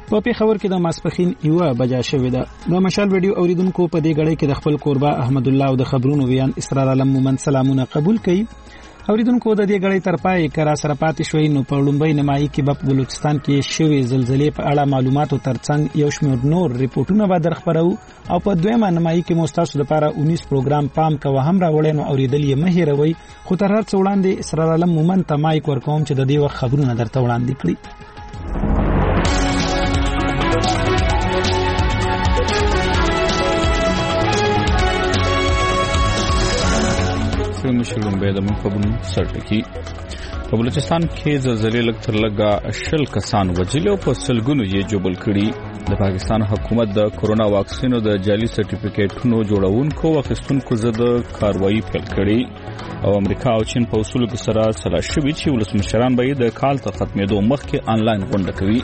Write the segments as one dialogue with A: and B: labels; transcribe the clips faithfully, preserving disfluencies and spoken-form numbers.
A: په پیښور کې د ماسپخین یوه بجا شوې ده. د مشال ویډیو اوریدونکو په دې غړي کې د خپل قربا احمد الله او د خبرونو ویان اسرار عالم مومن سلامونه قبول کړي. اوریدونکو د دې غړي تر پای کرا سره پاتې شوي نو په لومبۍ نمایي کې په بلوچستان کې شوې زلزلې په اړه معلوماتو ترڅنګ یو شمېر نور ریپورتونه به درخبرو او په دویمه نمایي کې مستاسو لپاره اونیس پروګرام پام کوه هم راوړی نو اوریدل یې مه هېروئ. خو تر هر څه وړاندې اسرار عالم مومن ته مایک ورکوم چې د دې وخت خبرونه درته وړاندې کړي.
B: مشلون به د منخبونو سرټکی په بلوچستان کې زلزلې لږ تر لږه شل کسان وژلي او په سلګونو یې جوړل کړي. د پاکستان حکومت د کورونا واکسینو د جعلي سرټیفیکټونو جوړونکو او اخیستونکو ضد کاروایی پیل کړي او امریکا او چین په اصولو کې سره سلا شوي چې ولسمشران به د کال تر ختمېدو مخکې آنلاین غونډه کوي.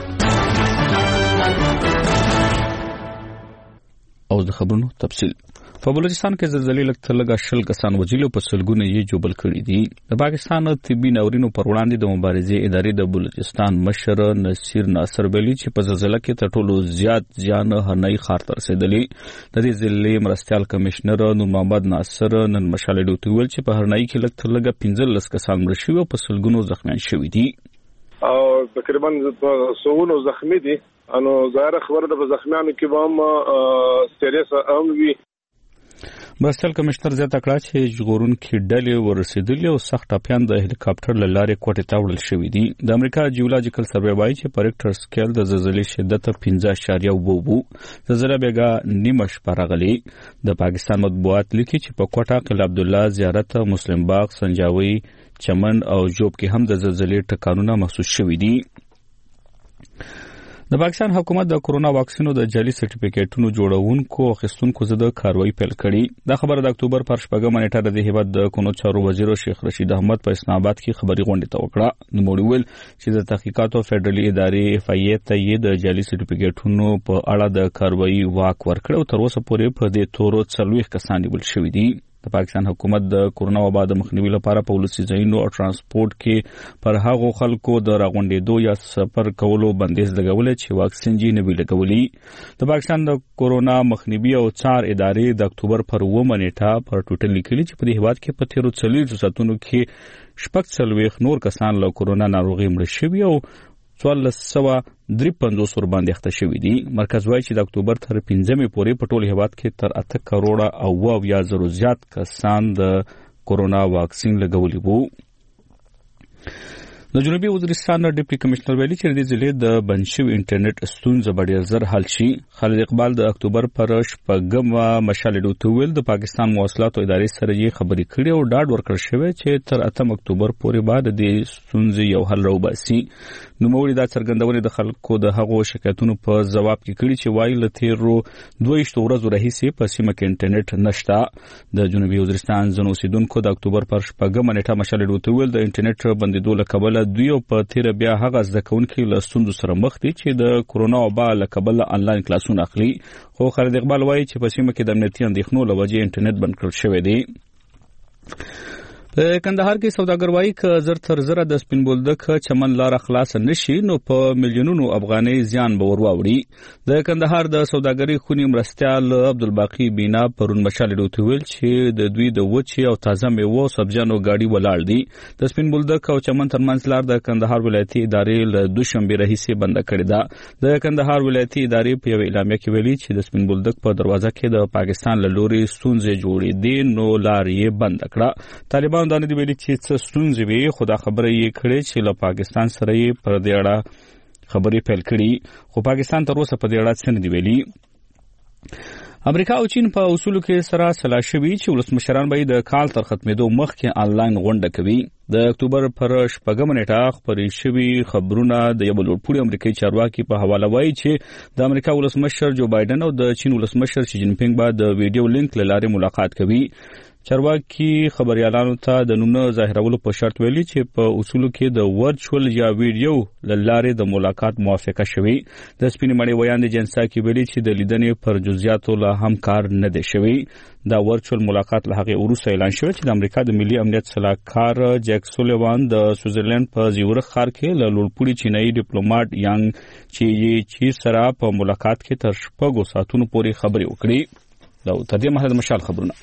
B: او د خبرونو تفصیل په بلوچستان کې زلزلې لږ تر لږه شل کسان وژلي او په سلګونو یې جوړل کړي دي. د پاکستان طبي ناورینو پر وړاندې د مبارزې ادارې د بلوچستان مشر نصیر ناصر ویلي چې په زلزلې کې تر ټولو زیات زیان هرنۍ ښار ته رسېدلی. د دې ضلعې مرستیال کمشنر نور محمد ناصر نن مشال ویډیو ته ویل چې په هرنۍ کې لږ تر لږه پنځلس کسان مړه شوي او په سلګونو زخمیان شوي دي.
C: او تقریبا سوونه زخمی دي. انو ظاهر خبره د زخمیانو کې به هم سیریس هم وي.
B: مرستیال کمشنر زیاته کړه چې ژغورونکي ډلې ورسېدلي او سخت ټاپیان د هلیکاپټر له لارې کوټې ته وړل شوي دي. د امریکا جیولوجیکل سروې وایي چې په ریکټر سکیل د زلزلې شدت پنځه اعشاریه اووه وو. زلزله بېګا نیمه شپه راغلې. د پاکستان مطبوعات لیکي چې په کوټه قلعه عبدالله زیارت مسلم باغ سنجاوي چمن او جوب کې هم د زلزلې ټکانونه محسوس شوي دي. د پاکستان حکومت د کورونا واکسینو د جعلي سرټیفیکټونو جوړونکو او اخیستونکو ضد کاروایی پیل کړي. دا خبره د اکتوبر پر شپږمه نیټه د هیواد د قانون چارو وزیر شیخ رشید احمد په اسلام آباد کې خبري غونډه ته وکړه. نوموړي ویل چې د تحقیقاتو فدرالي ادارې اف ای ای ته یې د جعلي سرټیفیکټونو په اړه د کاروایی واک ورکړ او تر اوسه پورې په دې تورو څلوېښت کسان نیول شوي دي. د پاکستان حکومت د کورونا وبا د مخنیوي لپاره په ولسي ځایونو او ترانسپورت کې پر هغو خلکو د راغونډېدو یا سفر کولو بندیز لګولی چې واکسین یې نه وي لګولي. د پاکستان د کورونا مخنیوي او څار ادارې د اکتوبر پر اوومه نیټه پر ټویټر لیکلي چې په دې هېواد کې په تېرو څلوېښتو ساعتونو کې شپږ څلوېښت نور کسان له کورونا ناروغۍ مړه شوي او څوارلس سوه درې پنځوس ورباندې اخته شوي دي. مرکز وایي چې د اکتوبر تر پنځمې پورې په ټول هېواد کې تر اته کروړه اوه اویا زرو زیات کسان د کورونا واکسین لګولي وو. د جنوبي وزیرستان ډیپټي کمشنر ویلي چې د ضلع د بند شوي انټرنیټ ستونزه به ډېر زر حل شي. خالد اقبال د اکتوبر پر شپږمه مشال ویډیو ته ویل د پاکستان مواصلاتو ادارې سره یې خبرې کړې او ډاډ ورکړل شوی چې تر اتم اکتوبر پورې به د دې ستونزې یو حل راوباسي. نوموړي دا څرګندونې د خلکو د هغو شکایتونو په ځواب کې کړي چې وایي له تېرو دوه ویشتو ورځو راهیسې په سیمه کې انټرنیټ نشته. د جنوبي وزیرستان ځینو اوسېدونکو د اکتوبر پر شپږمه نیټه مشال ویډیو ته ویل د انټرنیټ بندېدو له کبله دوی په تیر بیا هغه زده کوونکي له ستونزو سره مخ دي چې د کورونا وبا له کبله آنلاین کلاسونه اخلي. خو خالد اقبال وایي چې په سیمه کې د امنیتي اندېښنو له وجې انټرنیټ بند کړل شوی دی. په کندهار کې سوداګر وایي که زر تر زره د سپین بولدک چمن لاره خلاص نشي نو په میلیونونو افغانۍ زیان به ور واوړي. د کندهار د سوداګرۍ خونې مرستیال عبدالباقي بینا پرون مشال ویډیو ته ویل چې د دوی د وچې او تازه میوو سبزیانو ګاډي ولاړ دي. د سپین بولدک او چمن ترمنځ لار د کندهار ولایتي ادارې له دوشنبې راهیسې بنده کړې ده. د کندهار ولایتي ادارې په یوه اعلامیه کې ویلي چې د سپین بولدک په دروازه کې د پاکستان له لوري ستونزې جوړېدې نو لار یې بنده کړه. طالبان دا نه دی ویلي چې څه ستونزې وي خو دا خبره یې کړې چې له پاکستان سره یې پر دې اړه خبرې پیل کړي خو پاکستان تر اوسه په دې اړه څه نه دي ویلي. امریکا او چین په اصولو کې سره سلا شوي چې ولسمشران به د کال تر ختمېدو مخکې آنلاین غونډه کوي. د اکتوبر پر شپږمه نیټه خپرې شوي خبرونه د یو لوړپوړي امریکایي چارواکي په حواله وایي چې د امریکا ولسمشر جو بایدن او د چین ولسمشر شي جین پینګ به د ویډیو لینک له لارې ملاقات کوي. چارواکي خبريالانو ته د نوم ظاهرولو په شرط ویلي چې په اصولو کې د ورچوال یا ویډیو لاره د ملاقات موافقه شوی. د سپینې مړی ویان د جنسا کې ویلي چې د لیدنې پر جزئیاتو لا هم کار نه دی شوی. دا ورچوال ملاقات له هغه وروسته اعلان شوی چې د امریکا د ملي امنیت صلاحکار جیک سولیوان د سویټزرلند په زیورخ ښار کې له لوړپوړي چینایي ډیپلوماټ یانګ چی چی سره په ملاقات کې تر شپږو ساعتونو پورې خبرې وکړي. دا تر دې مهاله د مشال خبرونه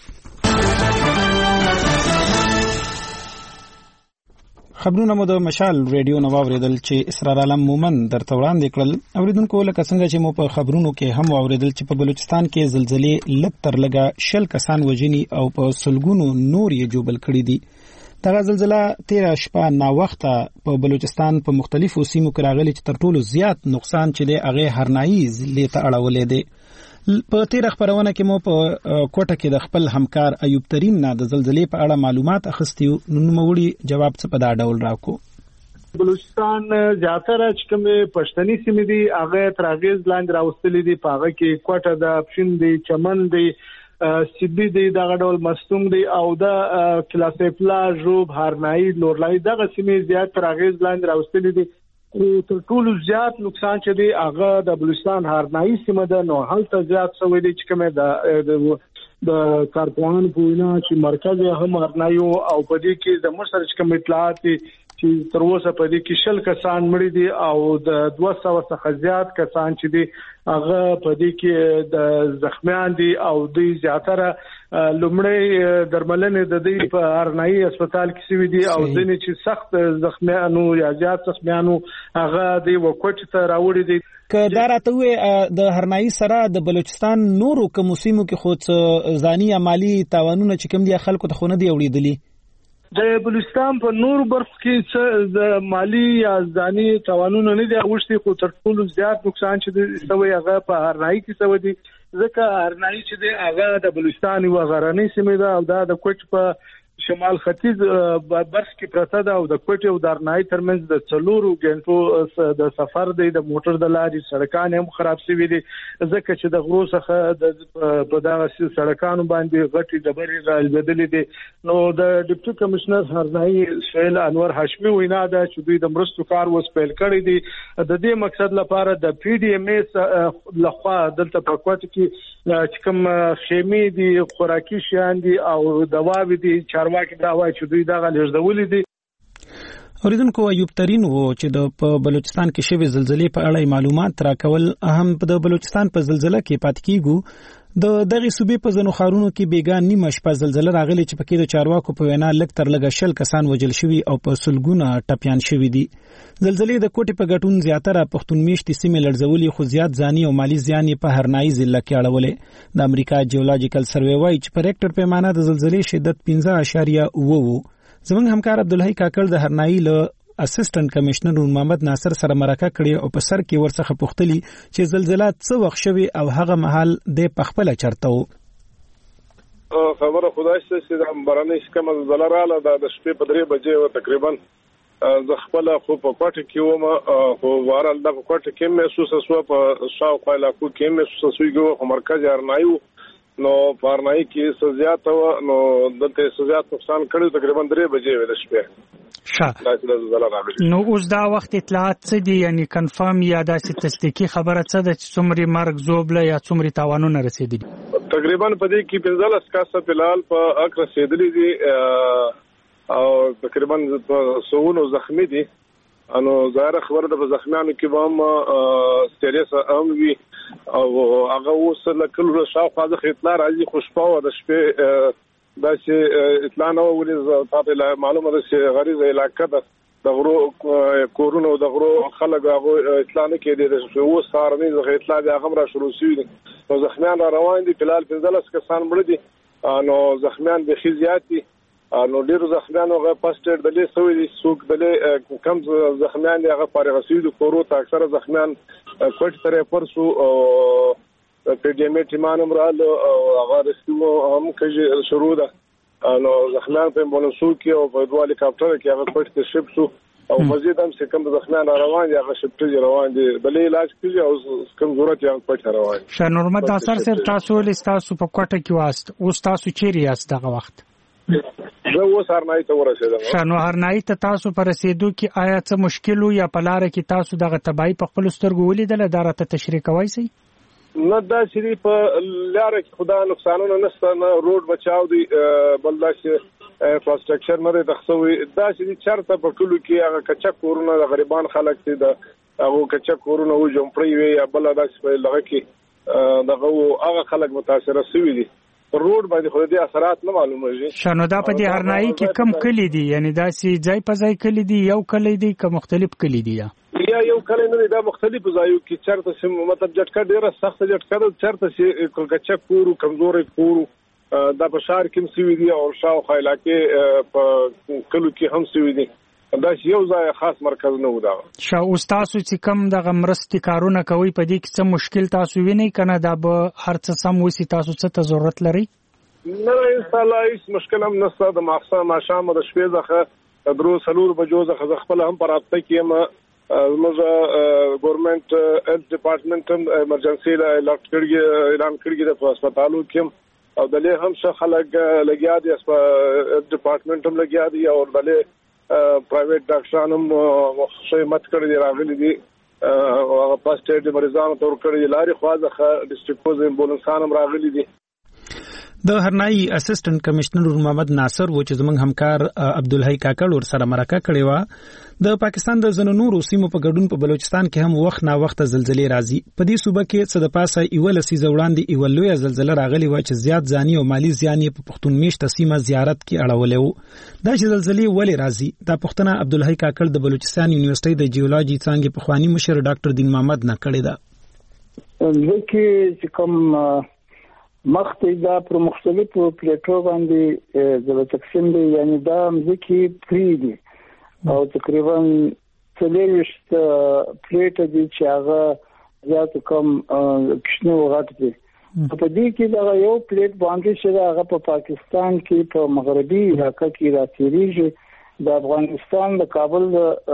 A: خبرونه مو د مشال ریډیو نو اوریدل چې اسرار عالم مومن درته وړاندې کړل. اوریدونکو لکه څنګه چې مو په خبرونو کې هم اوریدل چې په بلوچستان کې زلزلې لږ تر لږه شل کسان وژني او په سلګونو نور یې جوبل کړي دي. دغه زلزلہ تیر شپه نا وخته په بلوچستان په مختلفو سیمو کې راغلي چې تر ټولو زیات نقصان چې دی هغه هرنایي ضلع ته اړولې دی. په تیر خبرونه کې مو په کوټه کې د خپل همکار ایوب ترین نه د زلزلې په اړه معلومات اخیستیو. نو نوموړي جواب څه په دا ډول راکو.
D: بلوچستان زیاتره چې کومه پښتني سیمې دي هغه تر اغیز لاندې راوستلې دي. په هغه کې کوټه د پښین دي، چمن دي، سیبی دی، دغه ډول مستوم دی او د کلاسیپلا جوب هرنایي لورلای دغه سیمې زیات تر اغیز لاندې راوستلې دي. تر ټولو زیات نقصان چې دی هغه د بلوچستان هرنایي سیمه ده. نو هلته زیات شوی دی چې کومه د د کارپوهان په وینا چې مرکز هم هرنایي او په دې کې د مشر چې کوم اطلاعات چې تر اوسه په دې کې شل کسان مړي دي او د دوه سوه څخه زیات کسان چې دي هغه په دې کې د زخمیان دي او دوی زیاتره لومړی درملنه د دې په هرنایي هسپتال کې سوي دي او ځینې چې سخت زخمیانو یا زیات زخمیانو هغه د وکوټ ته راوړي دي.
A: که دا راته وې د هرنایي سره د بلوچستان نورو کوم سیمو کې خود ځاني یا مالی تاوانونه چې کوم دي خلکو ته خو نه دی اوریدلي.
D: د بلوچستان په نورو برخو کې څه د مالی یا ځاني تاوانونه نه دي اوښتي، خو تر ټولو زیات نقصان چې دوی هغه په هرنایي کې سوي دي. ځکه هرنایي چې دی هغه د بلوچستان یو غرنۍ سیمه ده او دا د کوټ په شمال ختیځ برخ کې پرته ده او د کوټ او د هرنایي ترمنځ د څلورو غنټو د سفر دی د موټر د لارې سړکان هم خراب شوي دي. ځکه چې د غرو څخه د په دغه سړکانو باندې غټي ډبرې راځېدلې دي. نو د ډیپټي کمشنر هرنایي سهیل انور هاشمي وینا ده چې دوی د مرستو کار وس پیل کړی دي. د دې مقصد لپاره د پی ډي ام اس لخوا دلته په کوټ کې چې کوم خیمې دي، خوراکي شیان دي او دواوې دي چارواکي دا وایي چې دوی دغه لږدولې دي.
A: اوریدونکو ایوب ترین وو چې د په بلوچستان کې شوی زلزلې په اړه معلومات راکول. اهم د بلوچستان په زلزلہ کې پات کیږو د دغه صوبې په ځنو خارونو کې بیګان نیمه شپه زلزلہ راغلي چې پکې د چارواکو په وینا لږ تر لږه شل کسان وژل شوي او په سلګونه ټپيان شوي دي. زلزلې د کوټې په ګټون زیاتره پښتون میشتي سیمې لړزولي، خو زیات ځاني او مالی زیان په هرنایي ضلع کې اړولې. د امریکا جیولوجیکل سروې وايي چې په ریکټر پیمانه د زلزلې شدت پنځه اعشاریه اوه وو. زموږ همکار عبدالحی کاکړ د هرنایي له اسسټنټ کمشنر محمد ناصر سره مرکه کړې او په سر کې ورڅخه پوښتلي چې زلزلہ څه وخت شوی او هغه مهال د پخپله چرته وو.
C: خبره خدای چې د بارانې کومه زلزلہ رااله د شپې په درې بجې و تقریبا زه خپل خو په کوټه کې وم خو وارل د کوټه کې محسوس شو په شاوخوا علاقو کې محسوس شو په مرکز هرنایي نو پارنای کې سزیات نو دلته سزیات نقصان کړي تقریبا درې بجې و د شپې.
E: ښه نو اوس دا وخت اطلاعات څه دي، یعنی کنفرم یا داسې تصدیقي خبره څه ده چې څومره مرګ زوبله یا څومره تاوانونه رسیدلي؟
C: تقریبا په دې کې پنځلس کسه فلال په اک رسیدلي دي او تقریبا سوونه زخمی دي. انو ظاهر خبره د زخمیانو کې به هم سټریس هم وي او هغه اوس لکه شاوخوا د اطلاع راځي خوشبو د شپې دا چې اطلاع نه ولې تاسو معلومه ده چې غریزه علاقه ده د غرو کورونو د غرو خلک هغه اطلاع نه کېدي د اوس سارني د اطلاع د هغه را شروع شوی دي. نو زخمیان را روان دي فلال پنځلس کسان مړ دي. نو زخمیان به خزيات دي نو ډیرو زخمیانو غو پاستر د لیسو دي سوق د کم زخمیان دي هغه فارغ شوی کورو ته اکثره زخمیان کوټ ترې پرسو په دې میټ ایمان امرال او هغه رسو هم کې شروع ده نو زخمیان په بونسو کې او په دوه هلیکاپټر کې هغه کوټ ته شپ شو او مزید هم څه کم زخمیان روان دي هغه شپ ته روان دي بلې علاج کوي او کم ضرورت یې کوټ روان.
E: شاه نورمت اثر سره تاسو له تاسو په کوټه کې واست او تاسو چیرې یاست دغه وخت؟
C: زه اوس هرنای ته ورسېدم.
E: شانو هرنای ته تاسو پر رسیدو کې آیا څه مشکل یا په لار کې تاسو دغه تبعی په خپل سترګو ولیدل؟ دا راته تشریح کوئ سي؟
C: نه دا چې په لار کې خدا نقصانونه نشته، نه روډ بچاو دی، بل دا چې انفراستراکچر نه د خصوي، دا چې چرته په ټولو کې هغه کچا کورونه د غریبان خلک دي، د هغه کچا کورونه و جمپړی وي یا بل دا چې په لغه کې دغه هغه خلک متاثر شوي دي. روډ باندې خو دې اثرات نه معلومه.
E: شنو دا په دې هرنای کې کم کلی دي، یعنی دا سي ځای په ځای کلی دي، یو کلی دي که مختلف کلی دي؟ یا
C: یا یو کلی نه، دا مختلف ځایو کې چرته سم مطلب جټکا ډیره سخت جټکا ده، چرته سي کلکچا کورو کمزورې کورو دا په شهر کې سوي دي او شاوخوا علاقې په کلو کې هم سوي دي. دا یو ځای خاص مرکز نه و. دا
E: شا استادو چې کم د غمرستي کارونه کوي په دې کې څه مشکل تاسو وینئ کنه؟ دا به هر څه سم وسی، تاسو څه ته ضرورت لري؟
C: نه ان شاء الله هیڅ مشکل هم نشته. د ماخصه ما شام د شپې ځخه درو سلور بجو ځخه خپل هم پراته کېم. زموږ ګورنمنت هیلث ډپارټمنټ هم ایمرجنسي لا الرټ کړی اعلان کړی د هسپتالو کې، او دلته هم څه خلک لګیا دي، هیلث ډپارټمنټ هم لګیا دي، او دلته پرایویټ ډاکټرانو هم خدمت کړی دی، راغلي دي، هغه فاست ایډ مریضانو ته ورکړي دي، لارې خواځه ډسټریکټ پوز امبولانسان هم راغلي دي.
A: د هرنای اسسټنټ کمشنر محمد ناصر و چې زمونږ همکار عبدالحی کاکړ ور سره مرکه کړې و، د پاکستان د زنو نورو سیمو په ګډون په بلوچستان کې هم وخت نا وخت زلزلې راځي. په دې صوبه کې څه د پاسه یو لسیزه وړاندې یو لوی زلزلہ راغلی و چې زیات ځاني او مالی زیان یې په پښتون میشته سیمه زیارت کې اړولې و. دا چې زلزلې ولې راځي دا پوښتنه عبدالحی کاکړ د بلوچستان یونیورسيټي د جیولوژي څانګې پخوانی مشر ډاکټر دین محمد نه کړی دا.
F: ځکه چې کوم مخته دا پر مختلفو پلیټو باندې د تقسیم دي، یعنی دا ځکه فری دي او تقریبا څلوېښت پلیټ دي چې هغه زیات کم کښنه وغټ دي. په دې کې دا یو پلیټ باندې چې هغه په پاکستان کې په مغربي علاقه کې راتېریږي، د افغانستان د کابل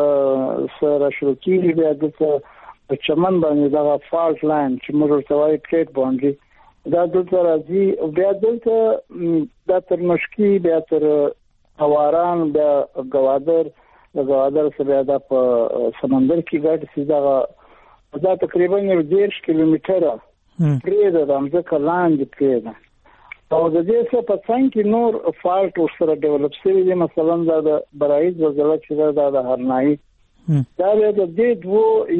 F: سره شروع کیږي، بیا د چمن باندې دا فالټ لاین چې موږ ورته وایو پلیټ باندې دا دلته راځي، بیا دلته دا تر مشکی، بیا تر هواران، بیا گوادر، د گوادر سره بیا دا په سمندر کې ګډ سي، دا دا تقریبا یو دیرش کیلومتره پرې ده، د ځمکې لاندې پرې ده، او د دې څخه په څنګ کې نور فالټ سره ډیولپ شوی دی. مثلا دا د برایز زلزلہ چې دا د هرنای دا د دې دوه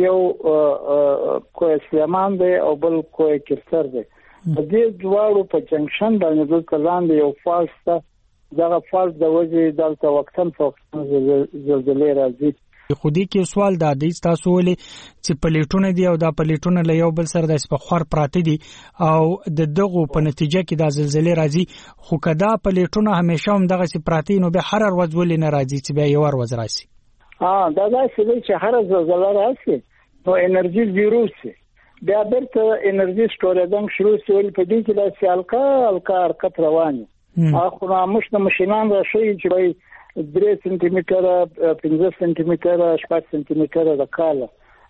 F: یو کوه سلیمان دی او بل کوه کفتر دی. د دې دواړو په جنکشن باندې د کلان دی یو فالټ ده، دا فالټ د وجې دلته وختن فوقتن زلزلې راځي.
E: خو دې کې سوال دا دی تاسو ولې چې پلیټونه دي او دا پلیټونه له یو بل سره د سپخور پراته دي او د دغه په نتیجه کې دا زلزلې راځي، خو کدا پلیټونه همیشه هم دغه سي پراته نو به هر ورځ ولې نه راځي چې به یو ورځ راشي؟
F: ها دا دا چې هر زلزلہ راشي نو انرژي زیرو شي، بیا برته انرژي سټوریدنګ شروع شول. په دې کې د سیالکا الکا حرکت رواني، اخو نامش د ماشینان راشي چې درې سنتي متره، پنځه سنتي متره، شپږ سنتي متره د کاله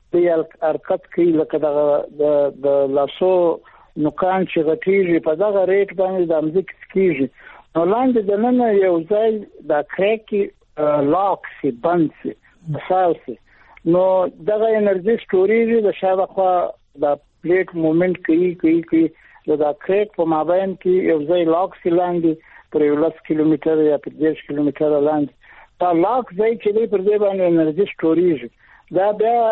F: د حرکت کوي، لکه د لاسو نوکان چې غټیږي په دغه ریټ باندې د امزیک کیږي. نو لاندې د نن یو ځای د کریک لاک سي بند سي ساوسي، نو دغه انرژي سټوریږي د شاوخوا دا پلیټ موومنت کوي کوي کوي دا کریک په مابین کې یو ځای لاک سي لاندې پر یو لس کیلومتر یا پر دیرش کیلومتر لاندې دا لاک ځای چې دی پر دې باندې انرژي سټوریږي. دا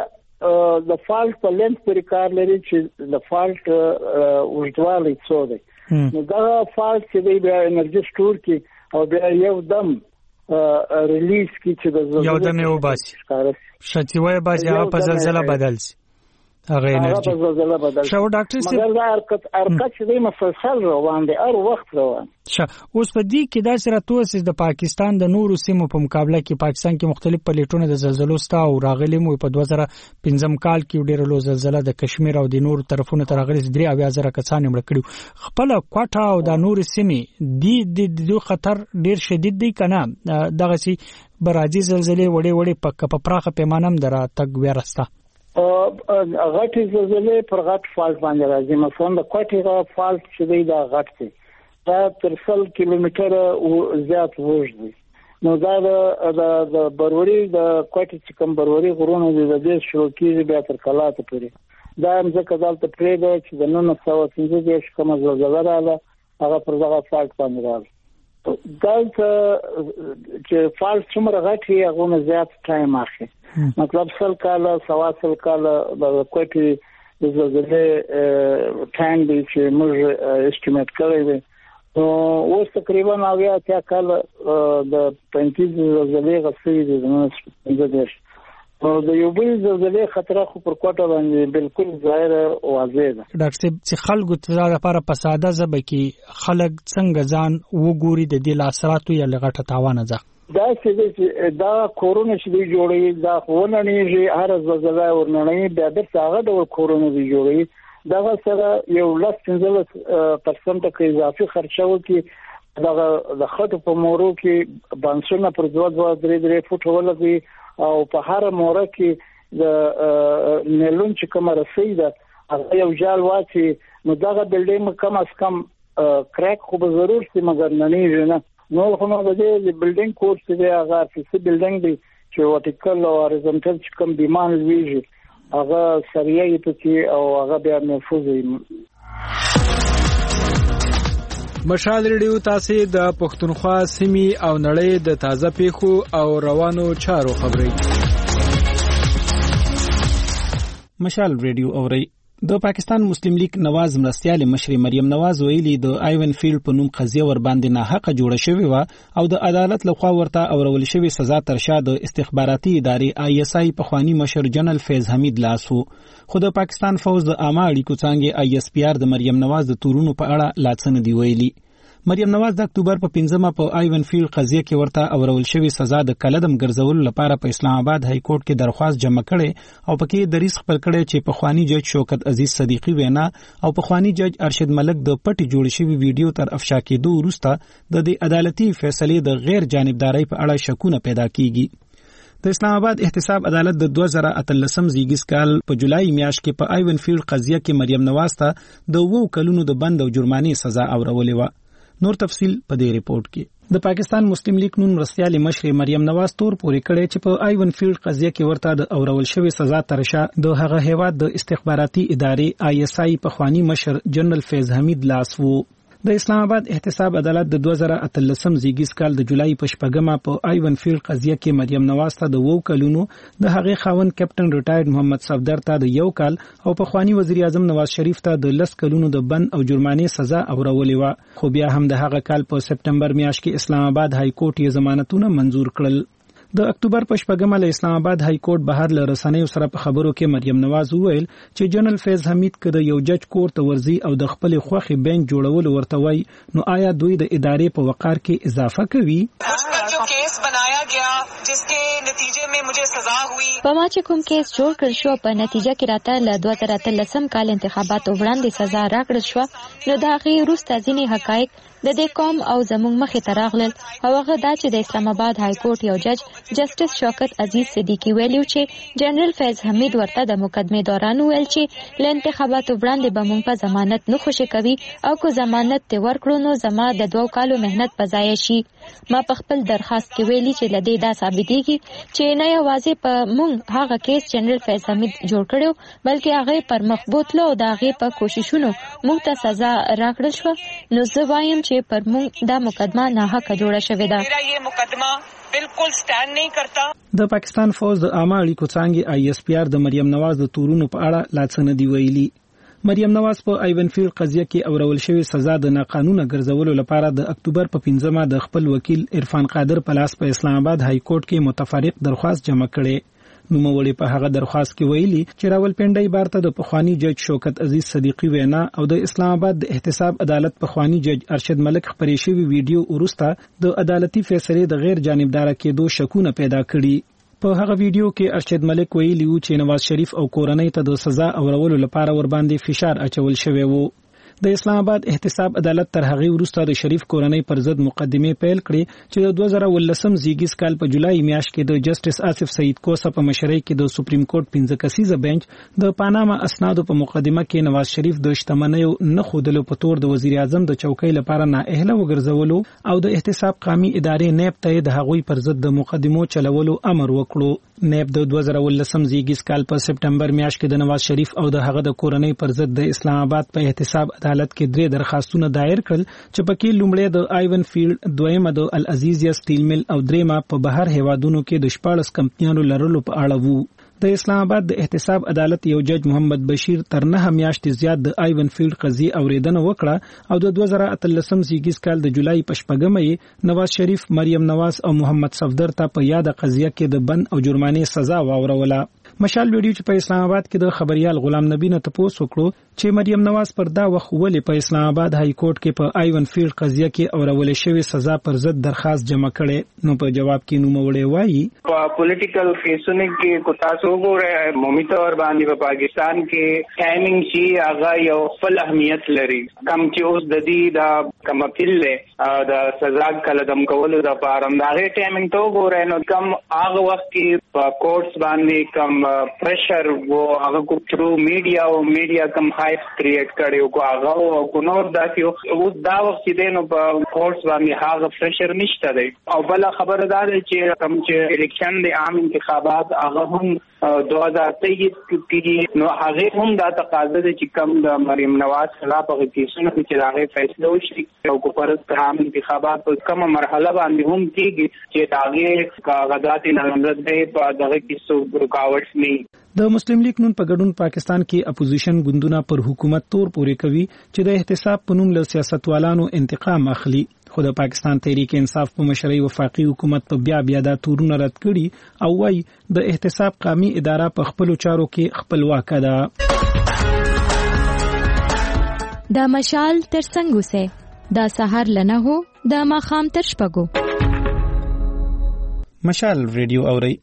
F: بیا د فالټ په لینث پورې کار لري چې د فالټ اوږدوالی څو دی، نو دا فالټ چې دی بیا انرژي سټور کی او بیا یو دم ریلیز کی چې د
E: یو دم یو باسي شتیوي باسي هغه په زلزلہ بدل سي، هغه انرژي شو ډاکټر سي
F: مګر دا حرکت حرکت چې مسلسل روان دي هر وخت روان
E: شه. اوس په دې کې دا سره توسس د پاکستان د نورو سیمو په مقابله کې پاکستان کې مختلف پلیټونه د زلزلو ستا او راغلي مو په دوه زره پنځم کال کې ډېر لوی زلزلہ د کشمیر او د نورو طرفونو ته راغلي درې اویا زره کسان مړ کړي. خپل کوټه او د نورو سیمې دی د دوه خطر ډېر شدید دی کنه، دغه سي براجي زلزلې وړي وړي په پراخه پیمانه هم درا تک ورسته
F: غټي زلزلې پر غټ فالټ باندې راځي. مثلا د کوټې غا فالټ چې دی دا غټ دی، دا تر سل کیلومتره زیات وږد دی. نو دا د د بروري د کوټې چې کوم بروري غرونه دي د دې شروع کیږي بیا تر کلاته پورې دا هم ځکه دلته پرېږده چې د نولس سوه پنځه دېرش کومه زلزله راغله هغه پر دغه فالټ باندې راغله. دلته چې فالټ څومره غټ وي هغومره زیات ټایم اخلي. مطلب سل کاله سوا سل کاله د کوټې د زلزلې ټایم دی چې موږ اسټیمیټ کړی دی. نو اوس تقریبا اویا اتیا کاله د پنځه زلزلې غسې دي د نولس پنځه دېرش. نو د یو بل زلزلې خطر خو پر کوټه باندې بالکل ظاهر او واضح ده.
E: ډاکټر صاحب چې خلکو ته لپاره په ساده ژبه کې خلک څنګه ځان وګوري د دې لاثراتو یا لغټه تاوان ځه
F: دا چې دا کورونه چې دی جوړي دا خونه نه هر زلزلہ ورننې بیا د څنګه د کورونه دی جوړي دا سره یو لس پنځه پرسنټ کې اضافي خرچه وکي دا د خټو په مورو کې بانسونه پر دوه دوه درې درې فوټ ولګي او په هر موره کې د نیلون چې کومه رسۍ ده هغه یو جال واچي نو دغه بلډینګ کم از کم کریک خو به ضرور سي مګر نه نه نو خو نو د دې بلډینګ کورس دی هغه فیسي بلډینګ دی چې ورټیکل او هوريزونټل چې کوم بیمان ویږي هغه سریعي پکې او هغه بیا محفوظ وي.
A: مشال ریډیو تاسو د پښتونخوا سیمې او نړۍ د تازه پیښو او روانو چارو خبري. مشال ریډیو اوري. د پاکستان مسلم لیگ نواز مرستيال مشر مریم نواز ویلي د آیون فیلډ په نوم قضیه ور باندې نه حق جوړه شوی و او د عدالت لخوا ورته اورول شوی سزا ترشا د استخباراتي ادارې آی اس آی په خواني مشر جنرال فیض حمید لاسو. خو د پاکستان فوج د عامه اړیکو څنګه آی اس پی آر د مریم نواز د تورونو په اړه لاڅن دی ویلي. مریم نواز د اکتوبر په پنځمه په آیون فیلډ قضیه کې ورته اورول شوی سزا د کلدم ګرځول لپاره په اسلام آباد های کورټ کې درخواست جمع کړي او پکې دریس خپل کړي چې په خواني جج شوکت عزیز صدیقی وینا او په خواني جج ارشد ملک د پټي جوړ شوی ویډیو تر افشا کېدو وروسته د دې عدالتي فیصلې د غیر جانبداري په اړه شکونه پیدا کیږي. د اسلام آباد احتساب عدالت د دوه زره اتلسم زیږیز کال په جولای میاشت کې په آیون فیلډ قضیه کې مریم نواز ته د وو کلونو د بند او جرمانې سزا اورولې و. نور تفصیل په دې ریپورت کې. د پاکستان مسلم لیگ نون مرستيال مشر مریم نواز تور پورې کړي چې په آیون فیلډ قضیه کې ورته د اورول شوی سزا ترشا د هغه هیواد د استخباراتي ادارې آی اس آی په خواني مشر جنرال فیض حمید لاسو. د اسلام آباد احتساب عدالت د دوه زره اتلسم زیږیز کال د جولای په شپږمه په آیون فیلډ قضیه کې مریم نواز ته د وو کلونو د هغه خاوند کیپټن ریټایرډ محمد صفدر ته د یو کال او په خواني وزیر اعظم نواز شریف ته د لس کلونو د بند او جرمانې سزا اورولې و. خو بیا هم د هغه کال په سپټمبر میاشت کې اسلام آباد های کورټ یې ضمانتونه منزور کړل. د اکتوبر په شپږمه له اسلام آباد های کورټ بهر له رسنیو سره په خبرو کې مریم نواز وویل چې جنرال فیض حمید کده یو جج کورټ ته ورزي او د خپل خوخي بینچ جوړول ورته وای نو آیا دوی د ادارې په وقار کې اضافه کوي؟
G: جو کیس بنایا گیا جس کے نتیجے میں مجھے سزا ہوئی
H: په ما چې کوم کیس جوړ کړ شو په نتیجه کې راته له دوه زره اتلسم کال انتخاباتو وړاندې سزا راکړل شو نو دا غي روسته ځینې حقایق د دې قوم او زموږ مخې ته راغلل او هغه دا چې د اسلام آباد های کورټ یو جج جسټس شوکت عزیز صدیقی ویلو چې جنرال فیض حمید ورته د مقدمه دوران ویل چې ل انتخاباتو وړاندې به مونږ په ضمانت نه خوشی کوي او کو ضمانت ته ورکړو نو زما د دوه کالو مهنت په ضایع شي. ما په خپل درخواست کې ویلي چې لدی دا ثابتېږي چې نه یوازې په مونږ هغه کیس جنرال فیض حمید جوړ کړو بلکې هغه پر مخبوط لو دا هغه په کوششونو مونږ ته سزا راکړل شو. نو زه وایم چې پر مونږ دا مقدمه نه حق جوړه شوې ده.
G: میرا یہ مقدمه بالکل سټاند نه کرتا.
A: د پاکستان فوج د عامه اړیکو څنګه آی اس پی آر د مریم نواز د تورونو په اړه لاڅن دی ویلي. مریم نواز په آیون فیلډ قضیه کې اورول شوی سزا د ناقانونه ګرځولو لپاره د اکتوبر په پنځمه د خپل وکیل عرفان قادر په لاس په اسلام آباد های کورټ کې متفرق درخواست جمع کړي. نوموړي په هغه درخواست کې ویلي چې راولپنډي بارته د پخوانی جج شوکت عزیز صدیقی وینا او د اسلام آباد د احتساب عدالت پخوانی جج ارشد ملک خبرې شوی ویډیو ورسته د عدالتي فیصلې د غیر جانبدار کېدو شکونه پیدا کړي. په هغه ویډیو کې ارشد ملک ویلي و چې نواز شریف او کورنۍ ته د سزا اورولو لپاره ور باندې فشار اچول شوی وو. د اسلام آباد احتساب عدالت تر هغه وروسته د شریف کورنۍ پر ضد مقدمه پیل کړې چې د دوه زره ولسم زیږیز کال په جولای میاشت کې د جسټس آصف سعید کوسه په مشرۍ کې د سپریم کورټ پنځه کسیزه بنچ د پاناما اسنادو په مقدمه کې نواز شریف د شتمنیو نه خودلو په تور د وزیر اعظم د چوکۍ لپاره نااهله وګرځولو او د احتساب قومي ادارې نیب ته د هغوی پر ضد د مقدمو چلولو امر وکړو. نیب د دوه زره ولسم زیږیز کال په سپټمبر میاشت کې د نواز شریف او د هغه د کورنۍ پر ضد د اسلام آباد په احتساب عدالت کې درې درخواستونه دایر کړل چې پکې لومړی د آیون فیلډ، دویمه د العزیزیا سټیل مل او دریمه په بهر هیوادونو کې د شپاړس کمپنیانو لرلو په اړه وو. د اسلام آباد د احتساب عدالت یو جج محمد بشیر تر نه میاشتې زیات د آیون فیلډ قضیه اوریدنه وکړه او د دوه زره اتلسم زیږیز کال د جولای په شپږمه نواز شریف، مریم نواز او محمد صفدر ته په یاد قضیه کې د بند او جرمانې سزا واوروله. مشال ویډیو چې په اسلام آباد کې د خبريال غلام نبی نه تاسو وکړو چې مریم نواز پر دا وخت ولې په اسلام آباد های کورټ کې په آیون فیلډ قضیه کې اورول شوی سزا پر ضد درخواست جمع کړي، نو په جواب کې نو وړي وایي
I: په پولیټیکل کیسونه کې کو تاسو وګورئ مومیته ور باندې په پاکستان کې ټایمینګ شي هغه یو خپل اهمیت لري. کم چې اوس د دې د کم اپیل له د سزا کله دم کولو د پاره دغه ټایمینګ ته وګورئ نو کم هغه وخت کې په کورټس باندې کم پریشر وو هغه کو تھرو میډیا او میډیا کم هایپ کریټ کړي او هغه او کو نور داسې او دا وخت دې نو په کورټس باندې هغه پریشر نشته دی. او بل خبردار چې کم چې الیکشن د عام انتخابات هغه هم دوه هزار تیئیس کې نو هغه هم دا تقاضا ده چې کم د مریم نواز خلاف هغه کیسونه چې هغه فیصله وشي او کو پر عام انتخابات په کومه مرحله باندې هم کېږي چې هغه کاغذات نامزد دی په دغه کیسو رکاوټ نه.
A: د مسلم لیگ نون په ګډون پاکستان کې اپوزیشن ګوندونه پر حکومت تور پورې کوي چې د احتساب په نوم له سیاستوالانو انتقام اخلي، خو د پاکستان تحریک انصاف په مشرۍ وفاقي حکومت په بیا بیا دا تورونه رد کړي او وايي د احتساب قومي اداره په خپل چارو کې خپلواک ده.
H: دا مشال تر څنګه سه دا سحر لنه هو دا ماخام تر شپږو.
A: مشال ریډیو اوري.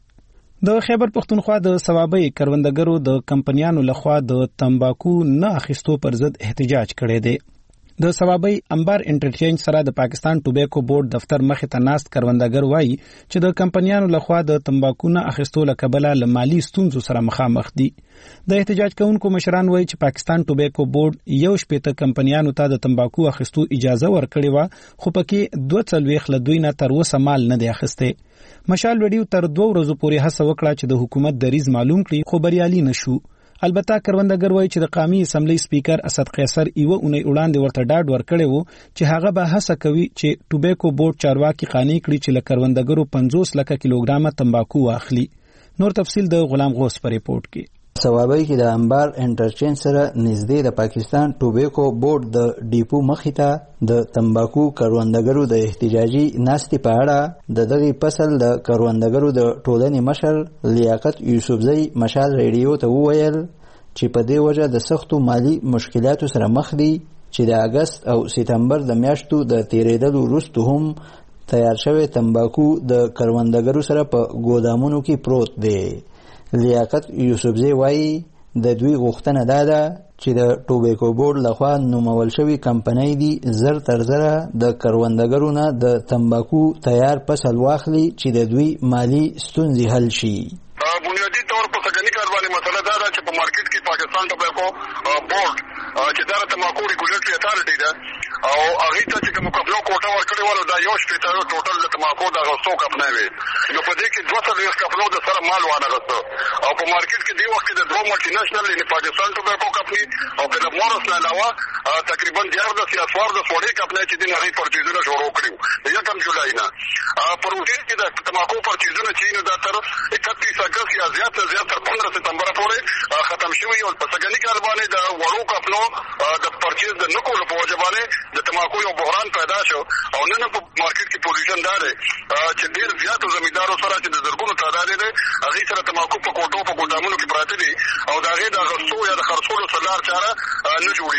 A: د خیبر پختونخوا د ثوابي کروندګرو د کمپنیانو لخوا د تمباکو نه اخیستو پر ضد احتجاج کړی دی. د ثوابي انبار انټرچینج سره د پاکستان ټوبیکو بورډ دفتر مخې ته ناست کروندګر وایي چې د کمپنیانو لخوا د تمباکو نه اخیستو لکبله له مالی ستونزو سره مخامخ دي. د احتجاج کوونکو مشران وایي چې پاکستان ټوبیکو بورډ یو شپېته کمپنیانو ته د تمباکو اخیستو اجازه ورکړې و خو پکې دوه څلوېښت له دوی نه تر اوسه مال نه دی اخیستی. مشال ویډیو تر دوه ورځو پورې هڅه وکړه چې د حکومت دریځ معلوم کړي خو بریالي نشو. البته کروندګر وایي چې د قومي اسمبلی سپیکر اسد قیصر ایو اونۍ وړاندې ورته ډاډ ورکړی وو چې هغه به هڅه کوي چې ټوبیکو بورډ چارواکي قانع کړي چې له کروندګرو پنځوس لکه کیلوګرامه تمباکو واخلي. نور تفصیل د غلام غوث په ریپورت کې.
J: ثوابي کې د انبار انټرچینج سره نږدې د پاکستان ټوبیکو بورډ د ډیپو مخې ته د تمباکو کروندګرو د احتجاجي ناستې په اړه د دغه فصل د کروندګرو د ټولنې مشر لیاقت یوسفزئی مشال ریډیو ته وویل چې په دې وجه د سختو مالی مشکلاتو سره مخ دي چې د اگست او سپتمبر د میاشتو د تیریدلو وروسته هم تیار شوی تمباکو د کروندګرو سره په ګودامونو کې پروت دی. لیاقت یوسفزئی وایي د دوی غوښتنه دا ده چې د ټوبیکو بورډ لخوا نومول شوی کمپنۍ دي زر تر زره د کروندګرو نه د تمباکو تیار فصل واخلي چې د دوی مالی ستونزې حل شي.
K: بنیادی طور په سګنی کار باندې مسله دا ده چې په مارکیټ کې پاکستان ټوبیکو بورډ چې دا تمباکو ریګولیټری اتارټي ده او هغه ته چې کوم کپلو کوټه ورکړي ول دا یو شپږ ټوټل د تمباکو د غوښتو کپنه وي نو په دې کې دوه څلوېښت کپلو د سره مال وانه غوښتو او په مارکیټ کې دی وخت د دوه ملټي نېشنل ان پاکستان ټوبیکو کمپنی او د مورس نه علاوه تقریبا دیار د سیاسوار د سوړې کمپنی چې د نړۍ پرچیزونه شروع کړو د یکم جولای نه پر وټین کې د تمباکو پرچیزونه چې نو د تر اکتیس اگست یا زیات نه زیات تر پندرہ سپتمبر پورې ختم شوی او په سګنی کار باندې د وړو کپلو د پرچیز د نکول په وجه باندې د تمباکو یو بحران پیدا شو او نن په مارکیټ کې پوزیشن دار چې ډیر زیاتو زمیندارو سره چې د زرګونو تعداد دی هغه سره تمباکو په کوټو په ګودامونو کې پراته دي او دا غي د غصو یا د خرڅولو سلار چاره نه جوړیږي.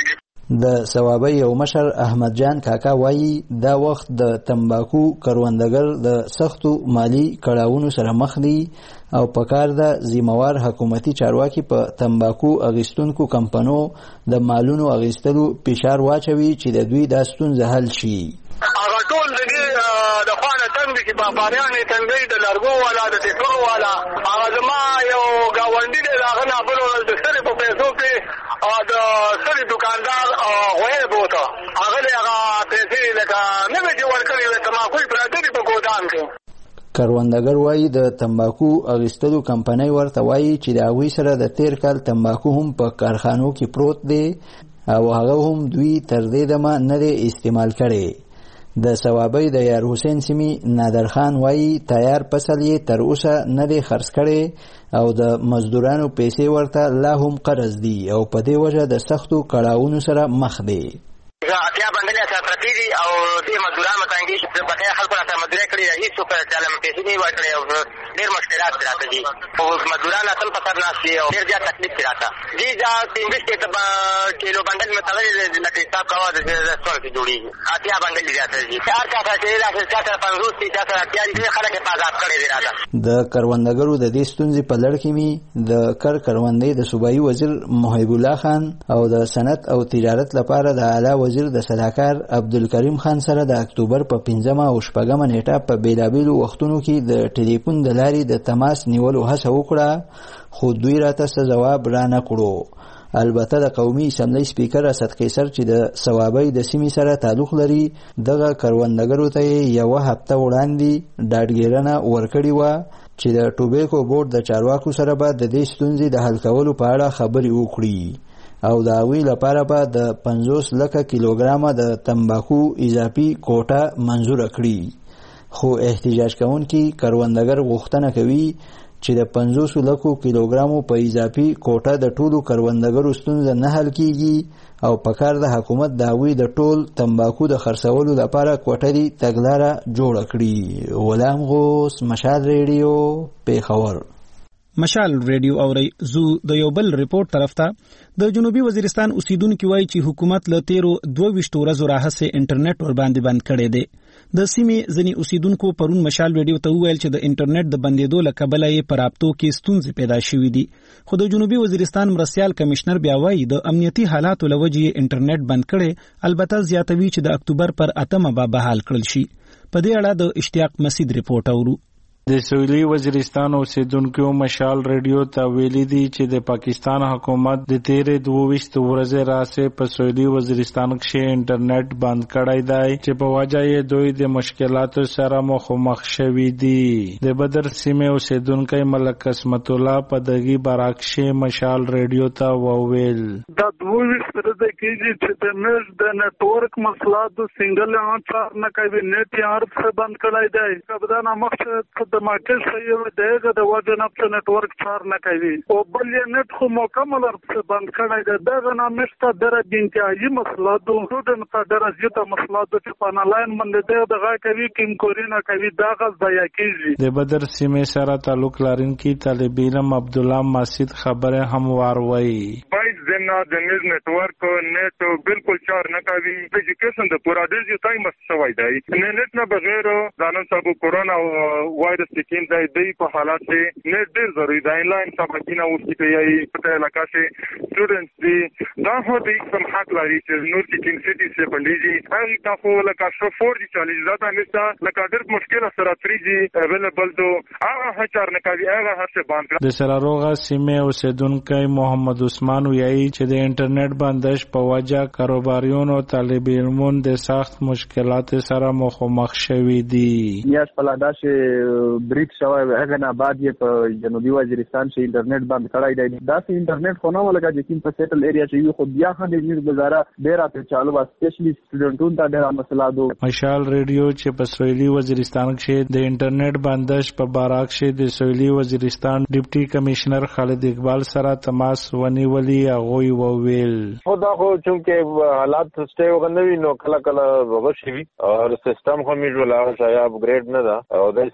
J: د ثوابي یو مشر احمد جان کاکا وایي دا وخت د تمباکو کروندګر د سختو مالی کړاوونو سره مخ دي او پکار د ذمہوار حکومتي چارواکي په تمباکو اغیستونکو کمپنو د مالونو اغیستلو فشار واچوي چې د دوی د ستونزې حل شي.
K: هغه ټول د د خوانه تنګ چې باباریان تنګي د لارګو والا د ټیکرو والا هغه زما یو گاونډي دی هغه نه بل ول د سره په پیسو کې او د سړي دکاندار غوې بوته هغه هغه پیسې لکه نه وی جوړ کړی و تماکو پراته په ګودام کې.
J: کروندګر وایي د تمباکو اغیستلو کمپنۍ ورته وایي چې د هغوی سره د تیر کال تمباکو هم په کارخانو کې پروت دی او هغه هم دوی تر دې دمه نه دی استعمال کړی. د ثوابي د یار حسین سیمي نادر خان وایي تیار فصل یې تر اوسه نه دی خرڅ کړی او د مزدورانو پیسې ورته لا هم قرض دي او په دې وجه د سختو کړاوونو سره مخ دی.
I: اتیا باندې سره پرتی دي او دې مزدورانو تنګي چې په هغه خلکو سره مزدوري کړی هیڅ څوک چاله پیسې نه ورکړي او ډېر مشکلات راته دي او مزدورانو خپل په سر ناشي او ډېر زیات تکلیف راته دي. دا انګلیش کې تبا کیلو باندې متغیر لکه حساب کاوه د څور کې جوړي اتیا باندې زیات دي چار کا چې دا چې تر پنځوس دي چې اتیا دي خلک په آزاد کړي دي راته.
J: د کروندګرو د دې ستونزې په لړ کې می د کر کروندې د صوبایي وزیر محب الله خان او د صنعت او تجارت لپاره د اعلی وزیر د صلاحکار عبدالکریم خان سره د اکتوبر په پنځمه او شپږمه نیټه په بیلابیلو وختونو کې د ټلیفون د لارې د تماس نیولو هڅه وکړه خو دوی راته څه جواب را نه کړو. البته د قومي اسمبلی سپیکر اسد قیصر چې د ثوابي د سیمې سره تعلق لري دغه کروندګرو ته یو هفته وړاندې ډاډګیرنه ورکړې و چې د ټوبیکو بورډ د چارواکو سره به د دې ستونزې د حل کولو په اړه خبرې وکړي او د هغوی لپاره به د پنځوس لکه کیلوګرامه د تمباکو اضافي کوټه منظوره کړي. خو احتجاج کوونکي کروندګر غوښتنه کوي چې د پنځوس لکو کیلوګرامو په اضافي کوټه د ټولو کروندګرو ستونزه نه حل کیږي او پکار د حکومت د هغوی د ټول تمباکو د خرڅولو لپاره کوټري تګلاره جوړه کړي. غلام غوث، مشال ریډیو، پیښور.
A: مشال ریډیو اوري زو د یو بل ریپورت طرف ته د جنوبي وزیرستان اوسیدونکو وایي چې حکومت له تیرو دوه ویشتو ورځو راهیسې انټرنیټ ور باندې بند کړی دی. د سیمې ځینې اوسیدونکو پرون مشال ریډیو ته وویل چې د انټرنیټ د بندېدو له کبله یې په رابطو کې ستونزې پیدا شوې دي. خو د جنوبي وزیرستان مرستیال کمشنر بیا وایي د امنیتي حالاتو له وجې یې انټرنیټ بند کړی، البته زیاتوي چې د اکتوبر پر اتمه به بحال کړل شي. په دې اړه د اشتیاق مسعود ریپورت اورو.
L: د سویلي وزیرستان اوسیدونکو مشال ریډیو ته ویلي دي چې د پاکستان حکومت د تیرې دوه ویشتو ورځې راځي په سویلي وزیرستان کې انټرنیټ بند کړی دی چې په وجه یې دوی د مشکلاتو سره مخامخ شوي دي. د بدر سیمې اوسیدونکی ملک قسمت الله په دغه برعکس مشال ریډیو ته وویل
D: دا دوه ویشت ورځې کېږي چې د نت د نتورک مسله د سنگل انچار نه کوي نت یې هر څه بند کړی دی. کبدان مخ مارکیټ شوی دی د وجه نه نتورک چار نه کوي او بل یې نت خو مکمل بند کړی دی. دغه نامشته در انتهایی مسله د سټوډنټ ته درجه مسله د په انلاین باندې دغه کوي کیم کورینه کوي دغه ځای کېږي.
L: د بدر سیمې سره تعلق لرونکي طالب علم عبد الله مسعود خبره هم واروي.
K: بایس دنا د نت نتورک نت بالکل چار نه کوي. اډوکیشن د پورا د ټایم شوی دی. نت نه بغیر ځانن سبو کورونا وایرس لیکن دا دی په حالات کې نت ډیر ضروري دی. انلاین سبقونه اوسې کوي په علاقہ کې سټوډنټس دي دا هو د کوم حق لري چې نور کې سټي څخه باندې هغه تاسو لکه شو فور جی چالش زاته نشته لکه ډیر مشکل سره تھری جی اویلیبل دو هغه هچار نه کوي هغه هر څه باندې.
L: د سراروغه سیمه اوسیدونکو محمد عثمان ویایي چې د انټرنیټ بندش په وجه کاروباریون او طالب علمون د سخت مشکلات سره مخامخ شوي دي.
M: یاس پلاداشه بریک شوی هغه نه بعد یې په جنوبي وزیرستان کې انټرنیټ بند کړی دی. دا چې انټرنیټ خو نه ولګا چې کوم په سیټل ایریا چې یو خو بیا هم د نیو گزاره ډیر اته چالو وا سپیشلی سټوډنټونو ته ډیر مسله دو.
L: مشال ریډیو چې په سویلي وزیرستان کې د انټرنیټ بندش په بارک کې د سویلي وزیرستان ډیپټي کمشنر خالد اقبال سره تماس ونیولي هغه وویل
C: خو دا خو چې حالات سټي وغندوي نو کله کله وغشي او سیستم خو میږي ولا شاید اپګریډ نه دا او د سره مش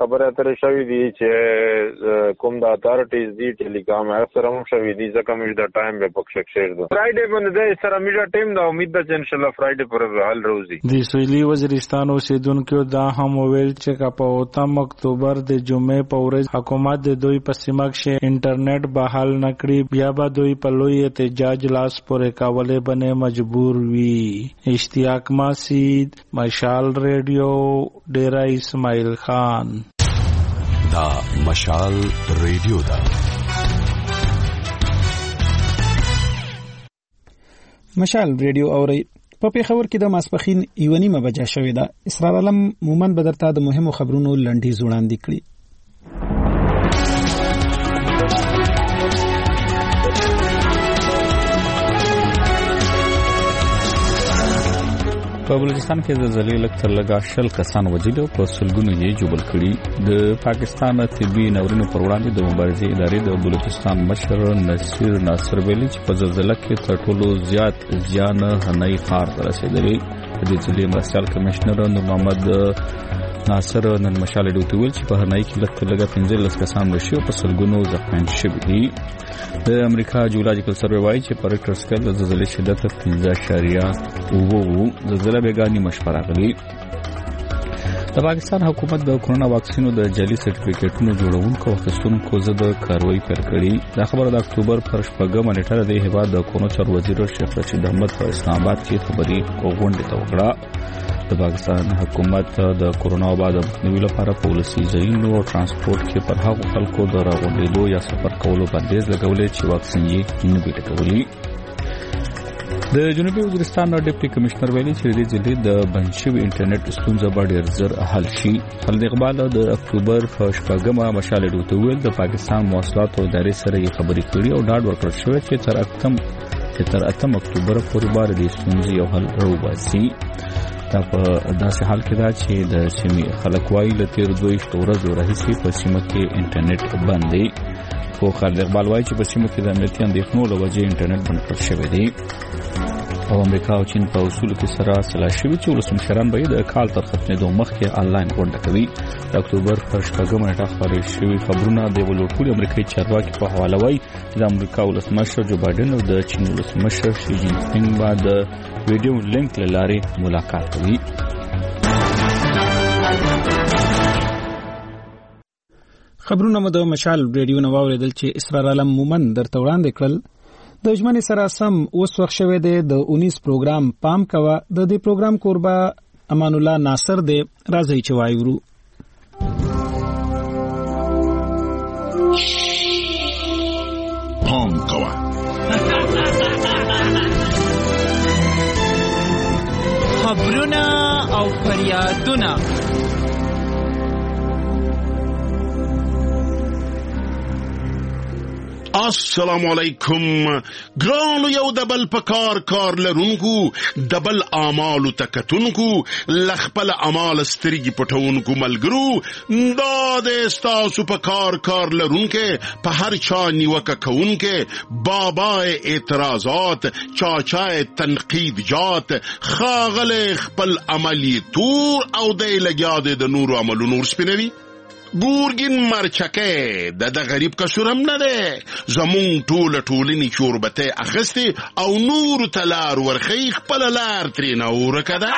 N: خبره اترې شوې دي چې کوم د اتارټیز دي ټیلیکام سره هم شوې دي ځکه موږ د ټایم به پکښ شیر دو فرایډے باندې سره موږ ټیم دا امید ده چې ان شاء الله فرایډے پر حل روزي
L: د سویلي وزیرستان اوسیدونکو دا هم ویل چې کا په اوتم اکتوبر د جمعې په ورځ حکومت د دوی په سیمه کې انټرنیټ بحال نکړي بیا به دوی په لوی احتجاج لاس پورې کولې باندې مجبور وي اشتیاق ماسید مشال ریډیو ډیرا اسماعیل خان
O: دا مشال ریډیو دا
A: مشال ریډیو اوري په پیښور کې د ماسپخین یو نیمه بجې شوې ده اسرار علم مومن بدرته د مهمو خبرونو لنډیز وړاندې کړي
B: په بلوچستان کې زلزلې لږ تر لږه شل کسان وژلي او په سلګونو یې ژوبل کړي د پاکستان طبي ناورینو پر وړاندې د مبارزې ادارې د بلوچستان مشر نصیر ناصر ویلي چې په زلزلې کې تر ټولو زیات زیان هنای ښار ته رسېدلی د ضلع مرستیال کمشنر نور محمد ناصر نن مشال ډیوټي ویل چې په هنای کې لږ تر لږه پنځلس کسان مړه شوي او په سلګونو زخمیان شوي دي د امریکا جیولوجیکل سروې وايي چې په ریکټر سکیل د زلزلې شدت پنځه اعشاریه اووه وو زلزله بیګانی مشوره غلي د پاکستان حکومت د کورونا واکسینو د جعلي سرټیفیکټونو جوړونکو او اخیستونکو ضد کاروایی پیل کړې دا خبره د اکتوبر پر شپږمه نیټه د هیواد د کونو چار وزیر شیخ رشید احمد په اسلام آباد کې خبري غونډه ته وکړه د پاکستان حکومت د کورونا وبا د مخنیوي لپاره پالیسي ځایونو او ترانسپورت کې پر هغو خلکو د راغونډېدو یا سفر کولو بندیز لګولې چې واکسین یې نه وي لګولي د جنوبي وزیرستان ډیپټي کمشنر ویلي چې د ضلع د بند شوي انټرنیټ ستونزه به ډېر زر حل شي خالد اقبال د اکتوبر په شپږمه مشال ډیوټي ویل د پاکستان مواصلات ادارې سره یې خبرې کړې او ډاډ ورکړل شوی چې تر اتم چې تر اتم اکتوبر پورې به د ستونزې یو حل راوباسي دا په داسې حال کې دا چې د سیمې خلک وایي له تیر دویشت ورځو راهیسې په سیمه کې انټرنیټ بند دی خو خالد اقبال وایي چې په سیمه کې د امنیتي اندېښنو له وجې انټرنیټ بند کړل شوی دی او امریکا او چین په اصولو کې سره سلا شوي چې ولسمشران به د کال تر ختمېدو مخکې آنلاین غونډه کوي د اکتوبر پر شپږمه نیټه خپرې شوي خبرونه د یوه لوړپوړي امریکایي چارواکي په حواله وایي چې د امریکا ولسمشر جو بایډن او د چین ولسمشر شي جین پینګ به د ویډیو لینک له لارې ملاقات کوي
A: خبرونه مو د مشال ریډیو نو واوریدل چې اسرار علم مومن درته وړاندې کړل د ژمنې سره سم اوس وخت شوی دی د اونیس پروګرام پام کوه د دې پروګرام کوربه امان الله ناصر دی راځي چې وایو
P: پام کوه
Q: خبرونه او فریادونه
P: السلام علیکم ګرانو یو دبل پکار کار لرونکو دبل اعمال تکتونکو لخپل اعمال سترګي پټونکو ملګرو دا د استاسو پکار کار لرونکو په هر چا نیوکه کوونکو بابا اعتراضات چاچا تنقید جات خاغل خپل عملی تور او د لګیا د نور عملو نور سپینوي ګورګین مرچکه د د غریب کسورم نه ده زمون ټول ټولنی چوربته اخسته او نور تلار ورخی خپل لار ترینه ورکده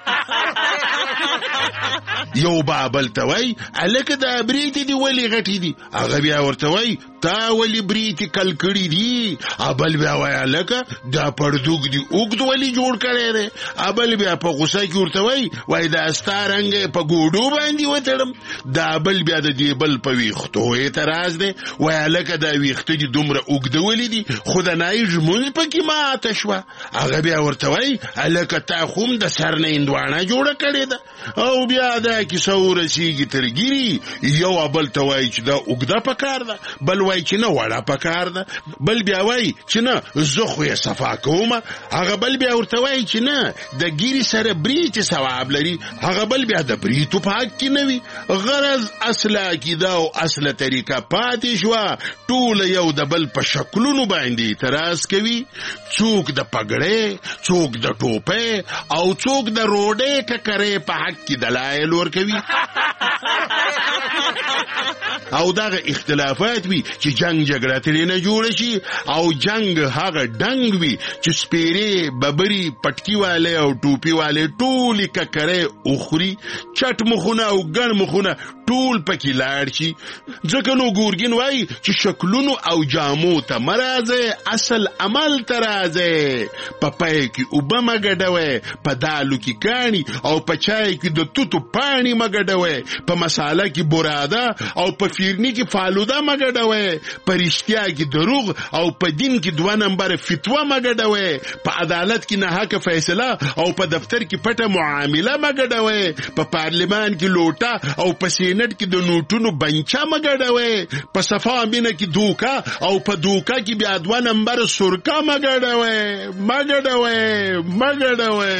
P: یو بابل توي الکه د بریتی دی ولی غټی دی هغه بیا ورته وای تا ولی بریتی کل کړی دی ابل بیا وای الکه دا پردوګ دی اوګد ولی جوړ کړی دی ابل بیا په غوسه کې ورته وای وای دا ستارنګ په ګوډو باندې وتړم دا بل بیا د دې بل په ویختو اعتراض دی وای الکه دا ویخته دی دومره اوګد ولی دی خدای نایج مون پکې ماته شو هغه بیا ورته وای الکه تا خوم د سر نه اندوانه جوړ کړی دی او بیا دا کی سور سیږي ترګری یو بل توای چې دا اوګدا پکار ده بل وای چې نه وړه پکار ده بل بیا وای چې نه زخه یې صفا کوم هغه بل بیا ورته وای چې نه د ګيري سره بریټ ثواب لري هغه بل بیا د بریټو پاک کې نوي غرض اصله کې دا او اصله طریقه پاتې شو ټول یو د بل په شکلونو باندې اعتراض کوي څوک د پګړې څوک د ټوپه او څوک د روډې ټکرې په حق کې دلایل ورکوي او دغه اختلافات وي چې جنگ جګړه ترې نه جوړ شي او جنگ هغه ډنګ وي چې سپیرې ببري پټکی والے او ټوپی والے ټول ککره اخري چټ مخونه او ګڼ مخونه ټول پکې لاړ شي. ځکه نو ګورګین وایي چې شکلونو او جامو ته مرازه اصل عمل ته راځي. په پای کې اوبه مګډوي، په دالو کې کاڼي او په چای کې د توتو پاڼي مګډوي، په مساله کې براده او په فیرني کې فالوده مګډوي، په رښتیا کې دروغ او په دین کې دوه نمبر فتوا مګډوي، په عدالت کې نه حق فیصله او په دفتر کې پټه معامله مګډوي، په پارلمان کې لوټه او په سینټ کې د نوټونو بنچا مګډوي، په صفا مینه کې دوکا او په دوکا کې بیا دوه نمبر سرکا مګډوي مګډوي مګډوي.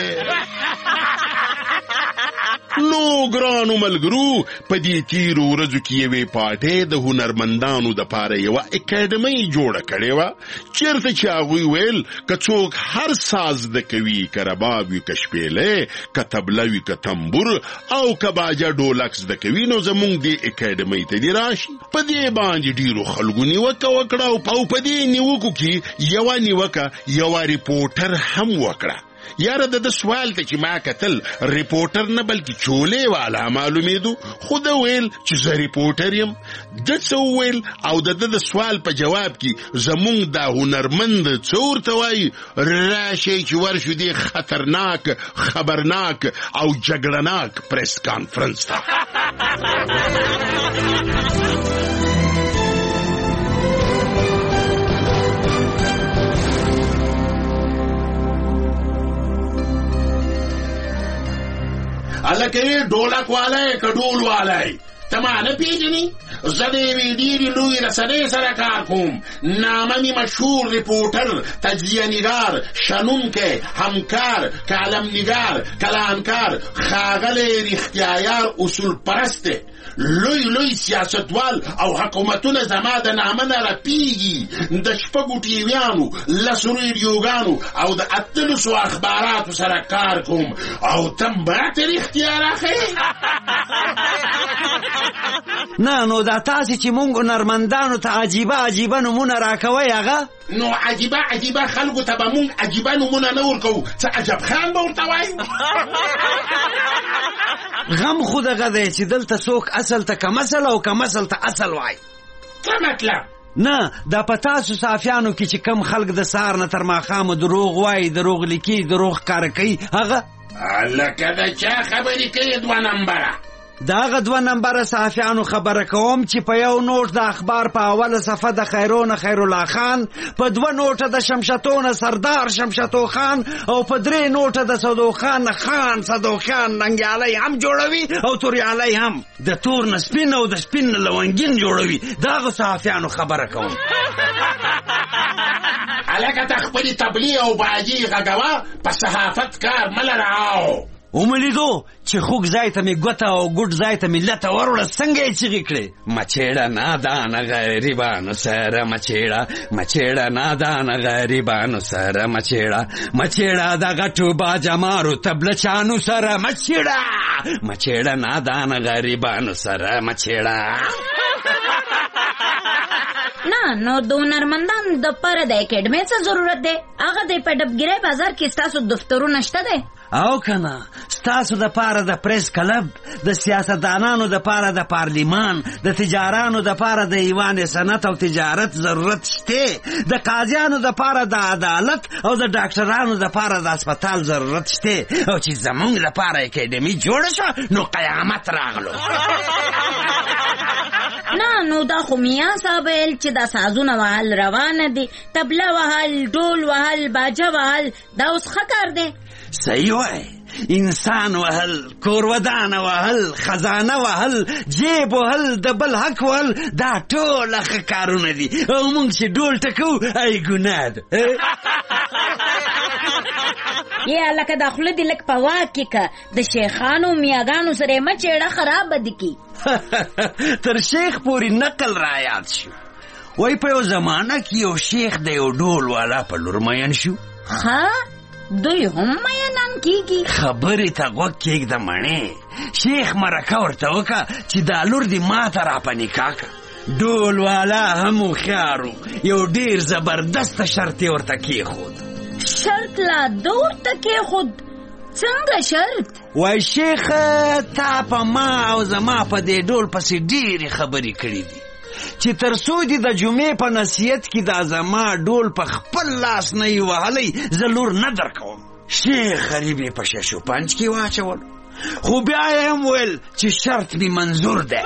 P: نو ګرانو ملګرو، په دې تیرو ورځو کې یوې پارټۍ د هنرمندانو دپاره یوه اکاډمۍ جوړه کړې وه، چېرته چې هغوی ویل که څوک هر ساز زده کوي، که رباب وي، که شپېلی، که تبله وي، که تنبور او که باجه ډولک زده کوي، نو زمونږ دې اکاډمۍ ته دې راشي. په دې باندې ډېرو خلکو نیوکه وکړه او په دې نیوکو کې یوه نیوکه یوه ریپورټر هم وکړه. یاره د سوال ته چې ما کتل ریپورټر نه بلکې چولې والا معلومېدو، خو ده ویل چې زه ریپورټر یم. ده څه وویل او د ده د سوال په جواب کې زمونږ دا هنرمند څه ورته وایي؟ راشئ چې ورشو دې خطرناک، خبرناک او جګړناک پریس کانفرنس ته. الکه ډولک والای که ډول والای ته ما نه پیژنې؟ زه د یوې ډېرې لویې رسنۍ سره کار کوم. نامه مې مشهور ریپورټر، تجزیه نګار، شنونکی، همکار، کالمنګار، کلانکار، ښاغلی رښتیایار اصول پرست دی. لوی لوی سیاستوال او حکومتونه زما د نامه نه رپیږي. د شپږو ټیویانو، لسو ریډیوګانو او د اتلسو اخباراتو سره کار کوم او ته ماته رښتیا راښیې؟
R: نه نو دا تاسې چې مونږ هنرمندانو ته عجیبه عجیبه نومونه راکوئ هغه
P: نو عجیبه عجیبه خلکو ته به مونږ عجیبه نومونه نه ورکوو، څه عجب خان به ورته وایو؟
R: غم خو دغه دی چې دلته څوک اصل ته کم اصل او کم اصل ته اصل وایي.
P: څه مطلب؟
R: نه دا په تاسو صافیانو کې چې کم خلک د سهار نه تر ماښامه دروغ وایي، دروغ لیکي، دروغ ښکاره کوي، هغه
P: لکه د چا خبرې کوي دوه نمبره؟
R: دا هغه دوه نمبره صحافیانو خبره کوم چې په یو نوټ د اخبار په اوله صفحه د خیرونه خیرالله خان، په دوه نوټه د شمشتونه سردار شمشتو خان او په درې نوټه د صدو خان خان صدو خان ننګیالی هم جوړوي او توریالی هم، د تور نه سپین او د سپین نه لونګین جوړوي. د هغو صحافیانو خبره کوم.
P: هلکه ته خپلې تبلیغ او باجي غږوه، په صحافت کار مه لره.
R: وملیدو چې خوږ ځای ته مې ګوته او ګوټ ځای ته مې لته وروړه، څنګه یې چغې کړې؟ مچېړه نادانه غریبانو سره مچېړه، مچېړه نادانه غریبانو سره مچېړه، مچېړه د غټو باجمارو تبلچانو سره مچېړه، مچېړه نادانه غریبانو سره مچېړه.
S: نه نو د هنرمندانو دپاره د اکیډمۍ څه ضرورت دی؟ هغه د په ډبګیرۍ بازار کې ستاسو دفترونه شته دی؟
R: او کنه ستاسو د پاره د پریس کلب، د سیاستدانانو د پاره د پارلیمان، د تجارانو د پاره د ایوان صنعت او تجارت ضرورت شته، د قاضیانو د پاره د عدالت او د ډاکټرانو د پاره د هسپتال ضرورت شته، او چې زمونږ لپاره اکیډمي جوړه شوه نو قیامت راغلو.
S: نه نو دا خو میاں صاحب ویل چې دا سازونه وهل روانه دي، تبله وهل، ډول وهل، باجه وهل، دا اوس ښه کار دی؟
R: صحیح وای، انسان وهل، کور ودانه وهل، خزانه وهل، جیب وهل، د بل حق وهل، دا ټول ښه کارونه دي او موږ چې ډول ټکو ای ګناه ده.
S: یا لکه دا خوله دې لږ په واک کې که د شیخانو میاګانو سره یې مه چېړه خرابه دي کی.
R: تر شیخ پورې نقل را یاد شو، وای په یو زمانه کې یو شیخ د یو ډول والا په لور مین شو.
S: ښه دوی هم مینان کیږي.
R: خبرې ته غوږ کېږده مڼې. شیخ مرکه ورته وکړه چې دا لور دې ماته را په نکاح کړه. ډول والا هم هوښیار و، یو ډېر زبردسته شرط یې ورته کېښود.
S: شرط لا ده ورته کېښود؟ څنګه شرط؟
R: وای شیخ تا په ما او زما په دې ډول پسې ډېرې خبرې کړي دي چې تر څو دې د جمعې په نصیحت کې دا زما ډول په خپل لاس نه یې وهلی زه لور نه درکوم. شیخ غریب یې په ششو پنج کې واچول، خو بیا یې هم ویل چې شرط مې منظور دی.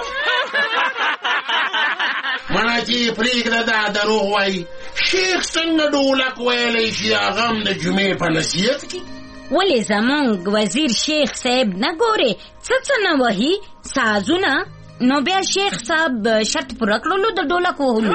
P: مړه چې پرېږده دا دروغ وایي. شیخ څنګه ډولک ویلی شي هغه هم د جمعې په نصیحت کې؟
S: ولې زمونږ وزیر شیخ صاحب نه ګورې څه څه نه وهي سازونه؟ نو بیا شیخ صاحب شرط پوره کړلو د ډولک وهلو.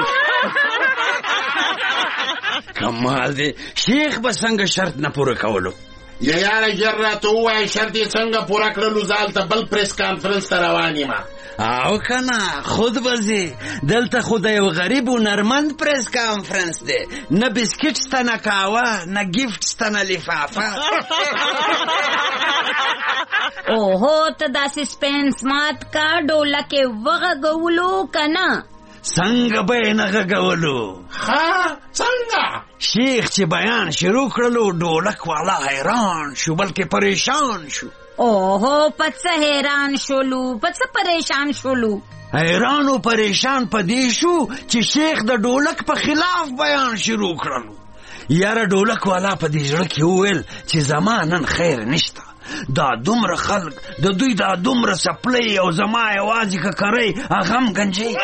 R: کمال دی، شیخ به څنګه شرط نه پوره کولو؟
P: یا یاره ژر راته ووایه شرط یې څنګه پوره کړلو، زه هلته بل پریس کانفرنس ته روان یم.
R: او کنه خود بزی دلته خو د یو غریب و نرمند پریس کانفرنس دی، نه بسکټ سته نه کاوه نه ګیفټ سته نه لفافه.
S: اوهو ته داسې سپینس مات کا ډولکې وغږولو که نه؟
R: څنګه به یې نه غږولو؟
P: ها څنګه؟
R: شیخ چې بیان شروع کړلو ډولک والا حیران شو بلکې پریشان شو.
S: اوهو په څه حیران شولو؟ په څه پریشان شولو؟
R: حیران و پریشان په دې شو چې شیخ د ډولک په خلاف بیان شروع کړلو. یاره ډولک والا په دې زړه کې وویل چې زما نن خیر نشته، دا دومره خلک د دوی دا دومره سپلی او زما یوازې که کرئ هغه هم گنجي.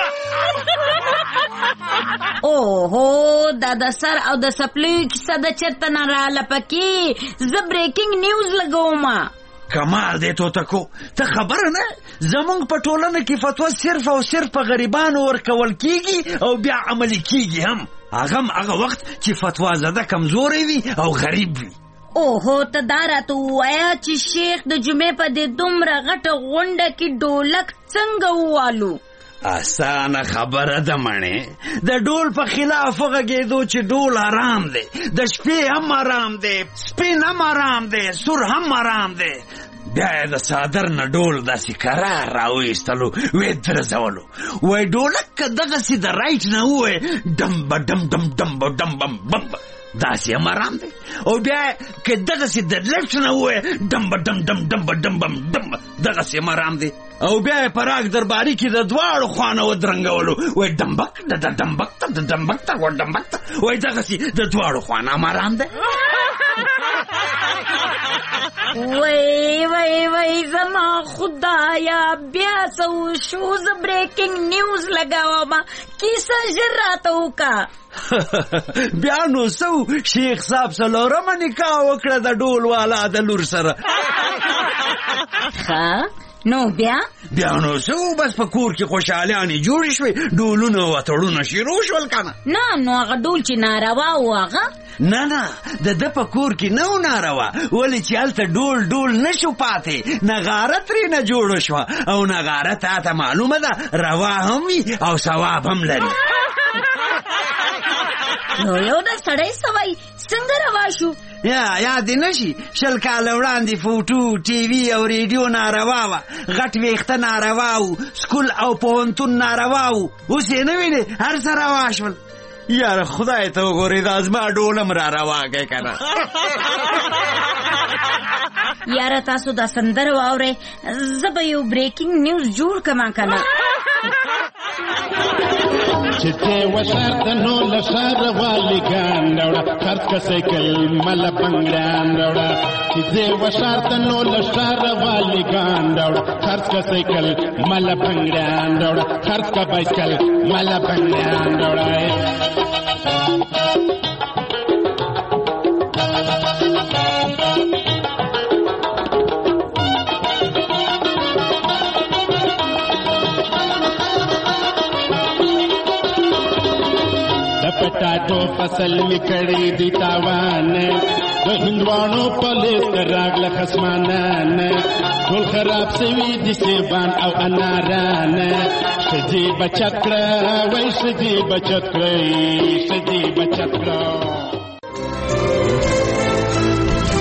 S: اوهو دا د سر او د سپلیو کیسه د چېرته نه راله پکې؟ زه بریکینګ نیوز لګوم.
R: کمال دی توتکو، ته خبره نه زمونږ په ټولنه کې فتوا صرف او صرف په غریبانو ورکول کیږي او بیا عملي کیږي هم، هغه هم هغه وخت چې فتوا زده کمزوری وي او غریب وي.
S: اوهو ته دا راته ووایه چې شیخ د جمعې په دې دومره غټه غونډه کې ډولک څنګه ووالو؟
R: اسانه خبره ده مڼې، د ډول په خلاف وغږېدو چې ډول آرام دی، د شپې هم آرام دی، سپین هم آرام دی، سور هم آرام دی. بیا یې د څادر نه ډول داسې کرار راویستلو، ویې درزولو. وایي ډولک که دغسې د رایټ نه ووایي ډمبه ډم ډم ډمبه ډمبم بمبه داسې هم آرام دی، او بیا که دغسې د لیفټ نه ووایي ډمبه ډم ډم ډمبه ډمبم ډمبه دغسې هم آرام دی، او بیا یې په راک درباري کې د دواړو خوانه ودرنګولو. وایي ډمبک د د ډمبک ته د ډمبک ته و ډمبک ته، وایي دغسې د دواړو خوانه هم آرام دی.
S: وای وای وای زما خدایا بیا څه وشو؟ زه بریکینګ نیوز لګوم، کیسه ژر راته وکړه.
R: بیا نو څه شیخ صاحب څلورمه نکاح وکړه د ډول والا د لور سره.
S: ښه نو بیا
R: بیا نو څه بس په کور کې خوشحالیانې جوړې شوې، ډولونه وتړونه شروع شول کنه.
S: نه نو هغه ډول چې ناروا و هغه
R: نه نه د ده په کور کې نه و ناروا، ولې چې هلته ډول ډول نه شو پاتې، نغاره ترې نه جوړه شوه، او نغاره تا ته معلومه ده روا هم وي او ثواب هم لري.
S: نو یو د سړی سوی څنګه روا شو؟
R: یا یاد دې نشي شل کاله وړاندې فوټو ټي وي او ریډیو ناروا وه، غټ ویښته ناروا و، سکول او پوهنتون ناروا و، اوس یې نه وینې هر څه روا شول. یاره خدای ته وګورې دا زما ډولم را رواږی که نه.
S: یاره تاسو دا سندره واورئ، زه به یو بریکینګ نیوز جوړ کړم که نه.
T: چې ته وشار د نو لشار والی ګان راوړه، خرڅ کا سایکل مله بنګړان راوړه، چې ته وشار د نو لشار والی ګان راوړه، خرڅ کا سایکل مله بنګړان راوړه، خرڅ کا بایسکل مله بنګړان راوړه. پټاټو فصل میکړی دی تاوان، د هندوانو په لیست راغله خصمانان، ټول خراب سوي دي سیبان او اناران. ښځې بچت کړه وای ښځې بچت کړئ، ښځې بچت کړه.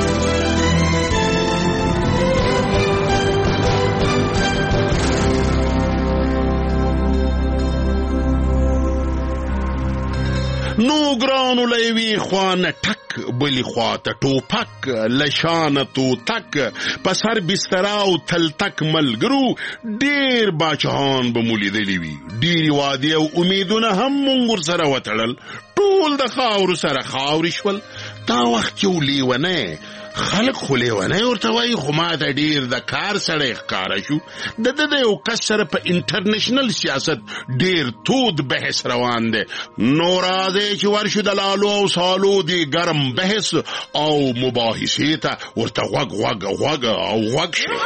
P: نو ګرانو لوي خوانه ټک بلی خواته ټوپک لشانه تو تک په سر بستر او تل تک ملګرو ډیر باچهان به مولیدلی وي ډیر وادي او امیدونه هم مونږ سره وتړل ټول د خاور سره خاوري شول تا وخت یو لیونه خلق خو لیونه ورته وایي خو ما ته ډیر د کار سره ښکاره شو د ده د یو کس سره په انټرنیشنل سیاست ډیر تود بحث روان دی نو راځئ چې ورشو د لالو او سالو دی ګرم بحث او مباحثې ته ورته غوږ غوږ غوږ او غوږ شي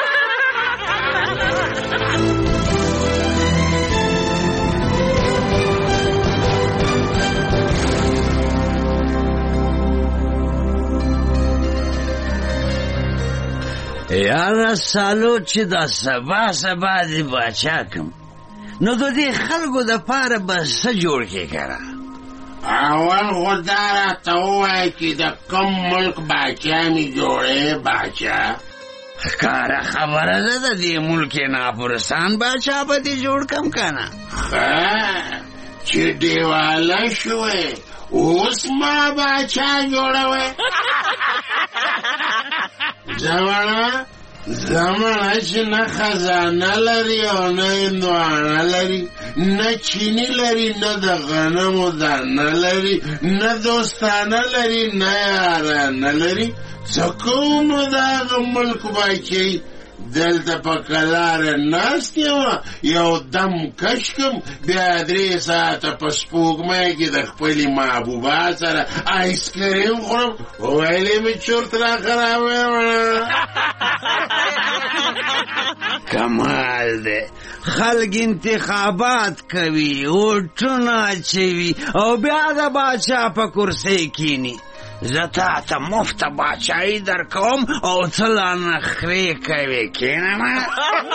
R: یاره سالو چې دا سبا سبا دی باچا کم نو د دې خلکو د پاره به څه جوړ کې کړه
P: اول خو دا راته ووایه چې د کوم ملک باچا مې جوړې باچا
R: ښکاره خبره ده د دې ملک ناپرسان باچا به دې جوړ کم که نه
P: ښه چې دیواله شوې اوس ما باچا جوړوې زمانه زمانه چې نه خزانه لري او نه هندوانه لري نه چینی لري نه د غنمو دانه لري نه دوستانه لري نه یارانه لري څه کوم نو د هغه ملک باچۍ دلته په کلاره ناست یم یو دم کش کم بیا درې ساعته په سپوږمۍ کې د خپلې محبوبه سره آیسکریم خورم ویلې مې چورت را خرابوې
R: کمال دی خلک انتخابات کوي ووټونه اچوي او بیا د باچا په کرسۍ کینی زه تا ته مفته باچایي در کوم او څه لا نخرې کوې کښېنه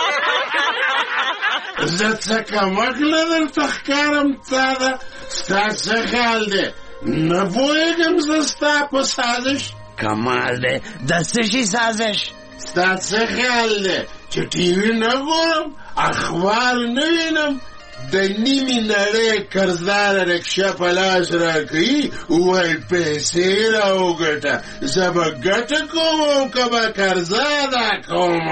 P: زه څه کمکله درته ښکارم تا ده ستا څه خیال دی نه پوهېږم زه ستا په سازش
R: کمال دی د څه شي سازش
P: ستا څه خیال دی چې ټي وي نه ګورم اخبار نه وینم د نیمې نړۍ قرضداره رکشه په لاس راکوي وایي پیسې راوګټه زه به ګټه کوم او که به قرضه ادا کوم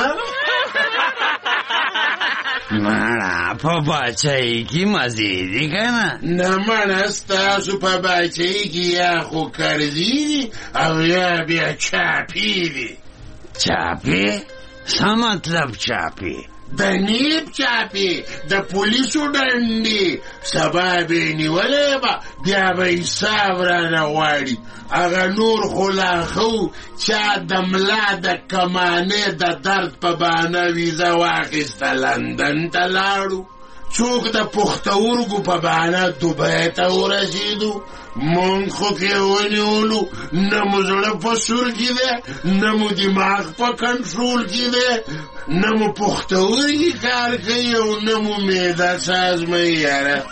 R: مړه په باچایي کې مزې دي که نه
P: نه مړه ستاسو په باچایي کې یا خو قرضې دي او یا بیا چاپې دي
R: چاپې څه مطلب چاپې
P: د نیب چاپی د پولیسو ډنډې سبا به نیولې به بیا به حساب رانه غواړي هغه نور خو لا ښه چا د ملا د کمانې د درد په بهانه ویزه واخیسته لندن ته لاړو څوک د پښتورګو په بهانه دوبۍ ته ورسېدو مونږ خو کې ونیولو نه مو زړه په سور کې دی نه مو دماغ په کنټرول کې دی نه مو پښتورګي کار کوي او نه مو معده سازموي یاره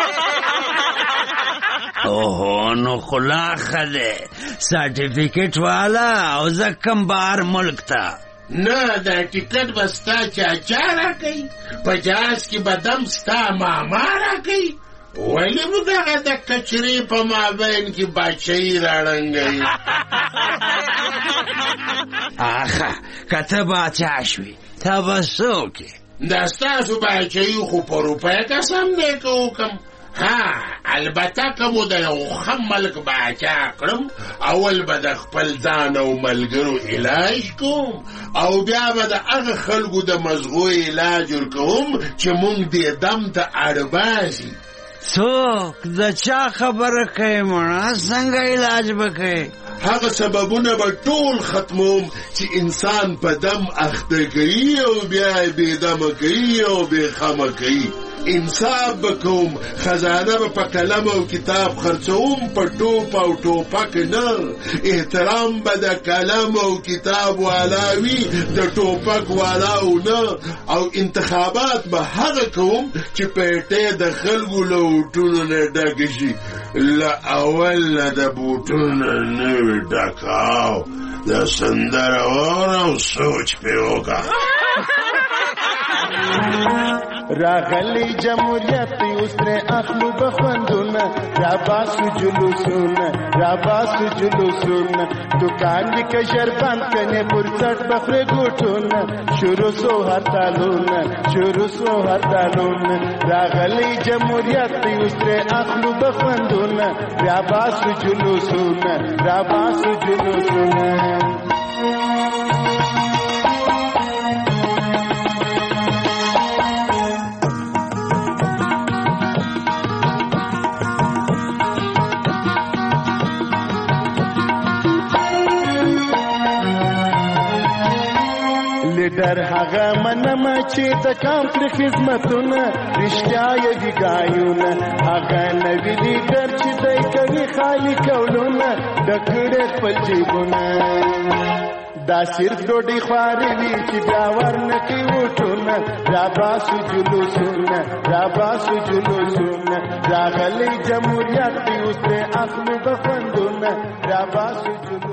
R: اوهو نو خو لا ښه دی سرټیفیکټ والا او زه کوم بهر ملک ته
P: نه دا ټیکټ به ستا چاچا راکوي په جهاز کې به دم ستا ماما راکوي ولې مو دغه د کچرې په مابین کې باچایي راړنګوي
R: آخه که ته باچا شوې ته به څه وکړې
P: دا ستاسو باچایي خو په روپۍ قسم دی که وکړم ها البته که مو د یو ښه ملک باچا کړم اول به د خپل ځان او ملګرو علاج کوم او بیا به د هغه خلکو د مزغو علاج ورکوم چې مونږ دې دم ته اړباسي
R: څوک د چا خبره کوي مړه څنګه علاج به کوي
P: هغه سببونه به ټول ختموم چې انسان په دم اخته کوي او بیا یې بې دمه کوي او بې خمه کوي انصاف به کوم خزانه به په قلم او کتاب خرڅوم په ټوپ او ټوپک نه احترام به د قلم او کتاب والا وي د ټوپک والاو نه او انتخابات به هغه کوم چې پیټې د خلکو له ووټونو نه ډکې شي له اول نه د بوټونو نه وي ډکاو د سندره واوره او سوچ پرې وکړه
U: راغلی جمهوریت اوس ترې اخلو بخوندونه راباسو جلوسونه راباسو جلوسونه دکان دې کشر بند کنې پر څټ بخورې ګوټونه شروع سو هرتالونه شروع سو هرتالونه راغلی جمهوریت اوس ترې اخلو بخوندونه راباسو جلوسونه راباسو جلوسونه لیډر هغه منم چې د کام پر خدمتونه رښتیا یې دی ګایونه هغه نوی لیډر چې دای کوي خالی کولونه د کړه خپل جیبونه دا صرف ډوډۍ خواري وي چې بیا ورنکي وټونه راباسو جلوسونه راباسو جلوسونه راغلی جمهوریت دی اوس ترې اخلو بخوندونه راباسو جلوسونه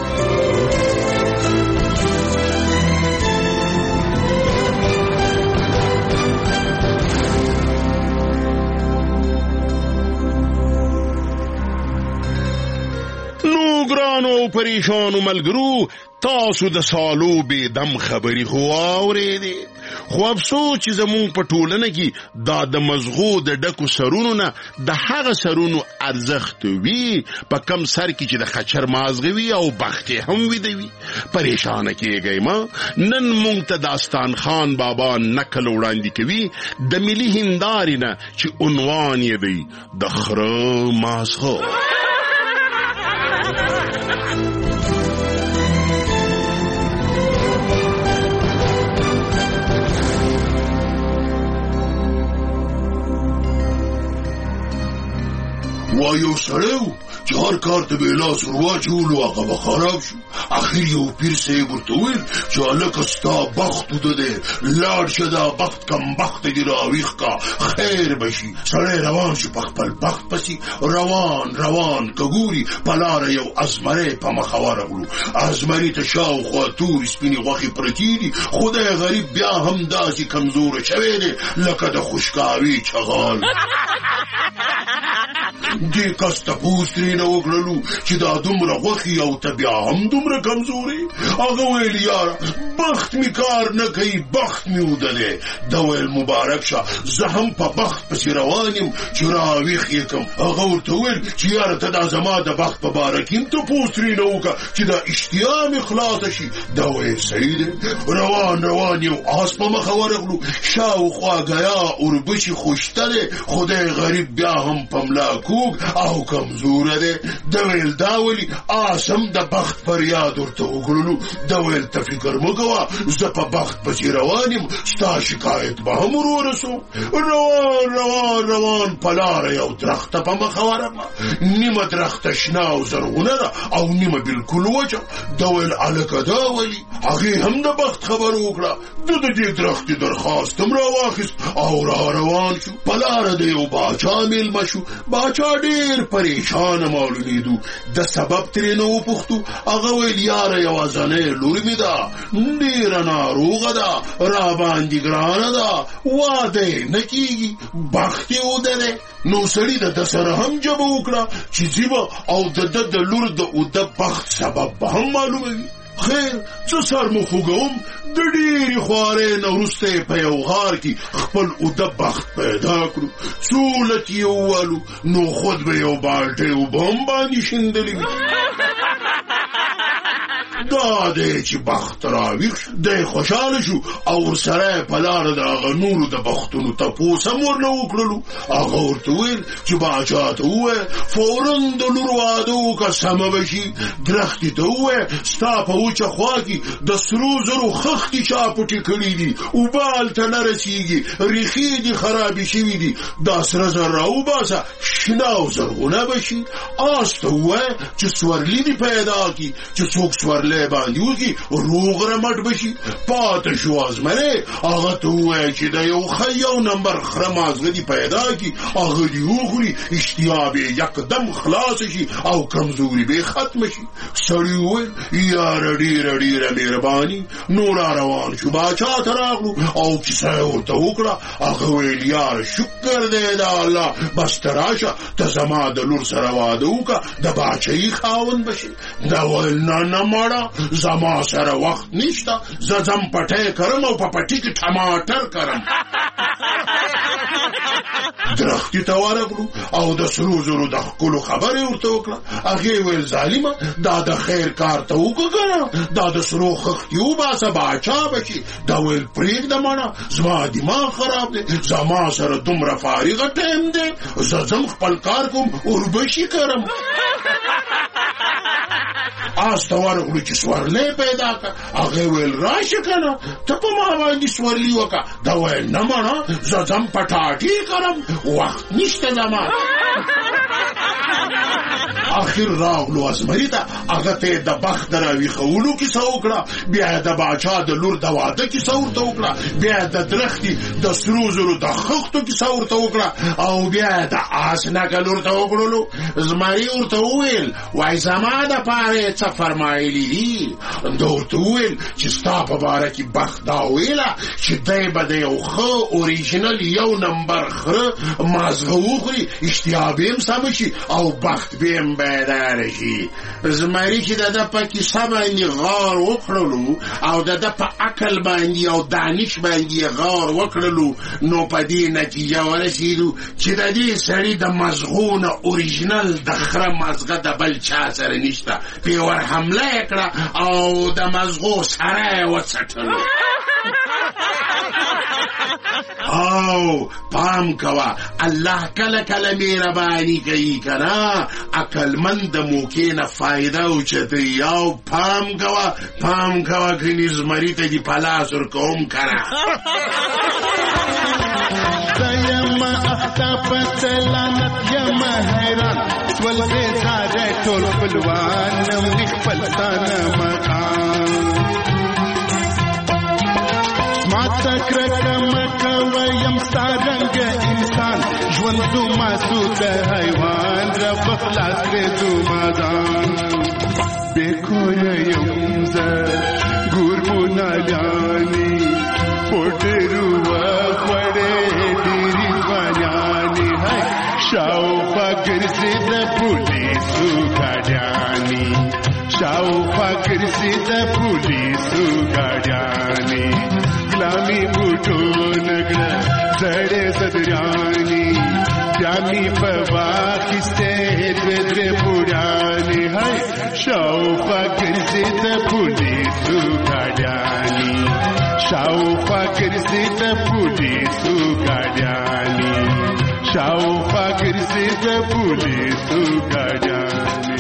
P: ګرانو پریشانو ملګرو تاسو د سالو به دم خبري خو اورېدې خو افسوس چې زموږ په ټولنه کې دا د مزغو د ډکو سرونو نه د هغه سرونو ارزښت وي په کم سر کې چې د خچر مازغه وي او بخت هم وي دی پریشان کېږئ ما نن مونږ ته داستان خان بابا نقل وړاندې کوي د ملي هندارې نه چې عنوان یې دی د خره مازغه
V: وایو سړیو چې هر کار ته به لاس ورواچولو هغه به خراب شو اخر یو پیر صاحب ورته وویل چې هلکه ستا بخت وده دی لاړ شه دا بخت کم بخته دې راویښ کا خیر به شي سړی روان شو په خپل بخت پسې روان روان که ګوري په لاره یو ازمری په مخه ورغلو ازمري ته شاوخوا تورې سپینې غوښې پرتې دي خدای غریب بیا هم داسې کمزوره شوی دی لکه د خوشکاوي چغال دې کس تپوس ترېنه وکړلو چې دا دومره غوښې او ته بیا هم دومره کمزورې هغه ویل یاره بخت می کار نه کوي بخت می وده دی ده ویل مبارک شه زه هم په بخت پسې روان یم چې راویښ یې کړم هغه ورته ویل چې یاره ته دا زما د بخت په باره کې هم تپوس ترېنه وکړه چې دا اشتیا مې خلاصه شي ده ویل صحیح دی روان روان یو آس په مخه ورغلو شاوخوا ګیا اوربشي خوشته دی خدای غریب بیا هم په ملا کوږ او کمزوره دی ده ویل دا ولي آسم د بخت پر یاد ورته وکړلو ده ویل ته فکر مه کوه زه په بخت پسې روان یم ستا شکایت به هم ورورسو روان روان روان په لاره یو درخته په مخه ورغله نیمه درخته شنه او زرغونه ده او نیمه بلکل وچه ده ویل هلکه دا ولي هغې هم د بخت خبره وکړه ده د دې درختې درخواست هم راواخیست او را روان شو په لاره د یو باچا میلمه شو باچا ډېر پریشانه معلومېدو د سبب ترېنه وپوښتو هغه ویل یاره یوازنۍ لور مې ده ډېره ناروغه ده راباندې ګرانه ده واده یې نه کېږي بخت یې اوده دی نو سړي د ده سره هم جبه وکړه چې ځي به او د ده د لور د اوده بخت سبب به هم معلوموي خیر څه سر مو خوږوم د ډېرې خوارۍ نه وروسته یې په یو غار کې خپل اوده بخت پیدا کړو څولت یې ووالو نو خود به یو بالټۍ اوبه هم باندې شیندلې وي دا دی چې بخت راویښ شو دی خوشحاله شو او ورسره په لاره د هغه نورو د بختونو تپوس هم ورنه وکړلو هغه ورته ویل چې باچا ته ووایه فورا د لور واده وکړه سمه به شي درختې ته ووایه ستا په وچه خوا کې د سرو زرو خښتې چا پټې کړي دي اوبه هلته نه رسېږي ریښې دې خرابې شوي دي دا سره زر راوباسه شنه او زرغونه به شي آس ته ووایه چې سورلي دې پیدا کړي چې څوک سورلی حمله باندې وکي روغ رمټ بشي پات شو ازمره هغه ته وای چې دا یو خیو نمبر خرمازغه دی پیدا کی هغه دی وګړي اشتیاب یکدم خلاص شي او کمزوري به ختم شي سړی وای یا رډی رډی را مهرباني نور روان شو باچا تراغلو او کیسه ورته وکړه هغه ویل یار شکر دې دا الله بس تراشه ته زما د لور سره واده وکړه د باچای خاون بشي دا ول نه نه ماړه زما سره وخت نشته زم پټه کرم او په پټی کې ټماټر کرم درختي ته ورغلو او د سرو زرو د خپل خبرې ورته وکړه هغه ویل ظالمه دا د خیر کار ته وکړه دا د سرو خختیو باسه باچا بشي دا ویل پرېږ د ماړه زما دماغ خراب دی زما سره دومره فارغه ټایم دی زه ځم خپل کار کوم اوربشي کرم آس ته ورغلو چې سورلی پیدا کړه هغې ویل راشه کنه ته په ما باندې سورلي وکړه دا ویل نه مړه زه ځم پټاټې کرم وخت نشته زما آخر راغلو ازمري ته هغه ته د بخت د راویښولو کیسه وکړه بیا د باچا د لور د واده کیسه ورته وکړه بیا د درختي د سرو زرو د خښتو کیسه ورته وکړه او بیا د آس نکل ورته وکړلو زمري ورته وویل وای زما دپاره څه فرمایلي دي ده ورته وویل چې ستا په باره کې بخت دا ویله چې دی به د یو ښه اوریجنل یو نمبر خره مازغه وخوري اشتها به هم سمه شي او بخت به هم بیداره شي زمري چې د ده په کیسه باندې غار وکړلو او د ده په عقل باندې او دانش باندې غار وکړلو نو په دې نتیجه ورسېدو چې د دې سړي د مزغو نه اوریجنل د خره مزغه د بل چا سره نشته پې ور حمله یې کړه او د مزغو سره یې وڅټلو او پام کوا الله کله کله مهرباني کوي کنه عقلمند موکې نه فایده اوچتوي او پام کوا پام کوا کني زمري ته دې په لاس ورکوم کنه
U: یم اختا پسلامت یم حیران والغزار ټول خپلوان نم خپلتان مقام ما تکرکم کویم سارنګ انسان ژوند دو ماسود حیوان را بخلاص دو مادان بیکوی یم زه ګورمونه لالی پټرو وړې ډېری ځوانانی هاي شاوخوا ګرځي د پولیسو ګاډیانی شاوخوا ګرځي د پولیسو ګاډیانی ګلامي بوټو نګړه زړې صدرانی جامي په واخسته درې پوډانی هاي شاوخوا ګرځي د پولیسو ګاډیانی شاوخوا ګرځي د پولیسو ګاډیانی شاوخوا ګرځي د پولیسو ګاډیانی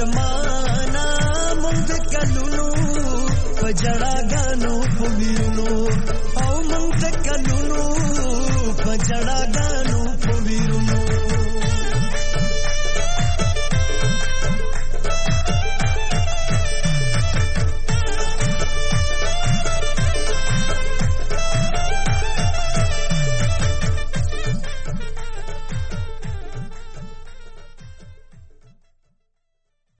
E: ارمانا مونږ کلونو په جړاګانو په ویرونو او مونږ کلونو په جړاګانو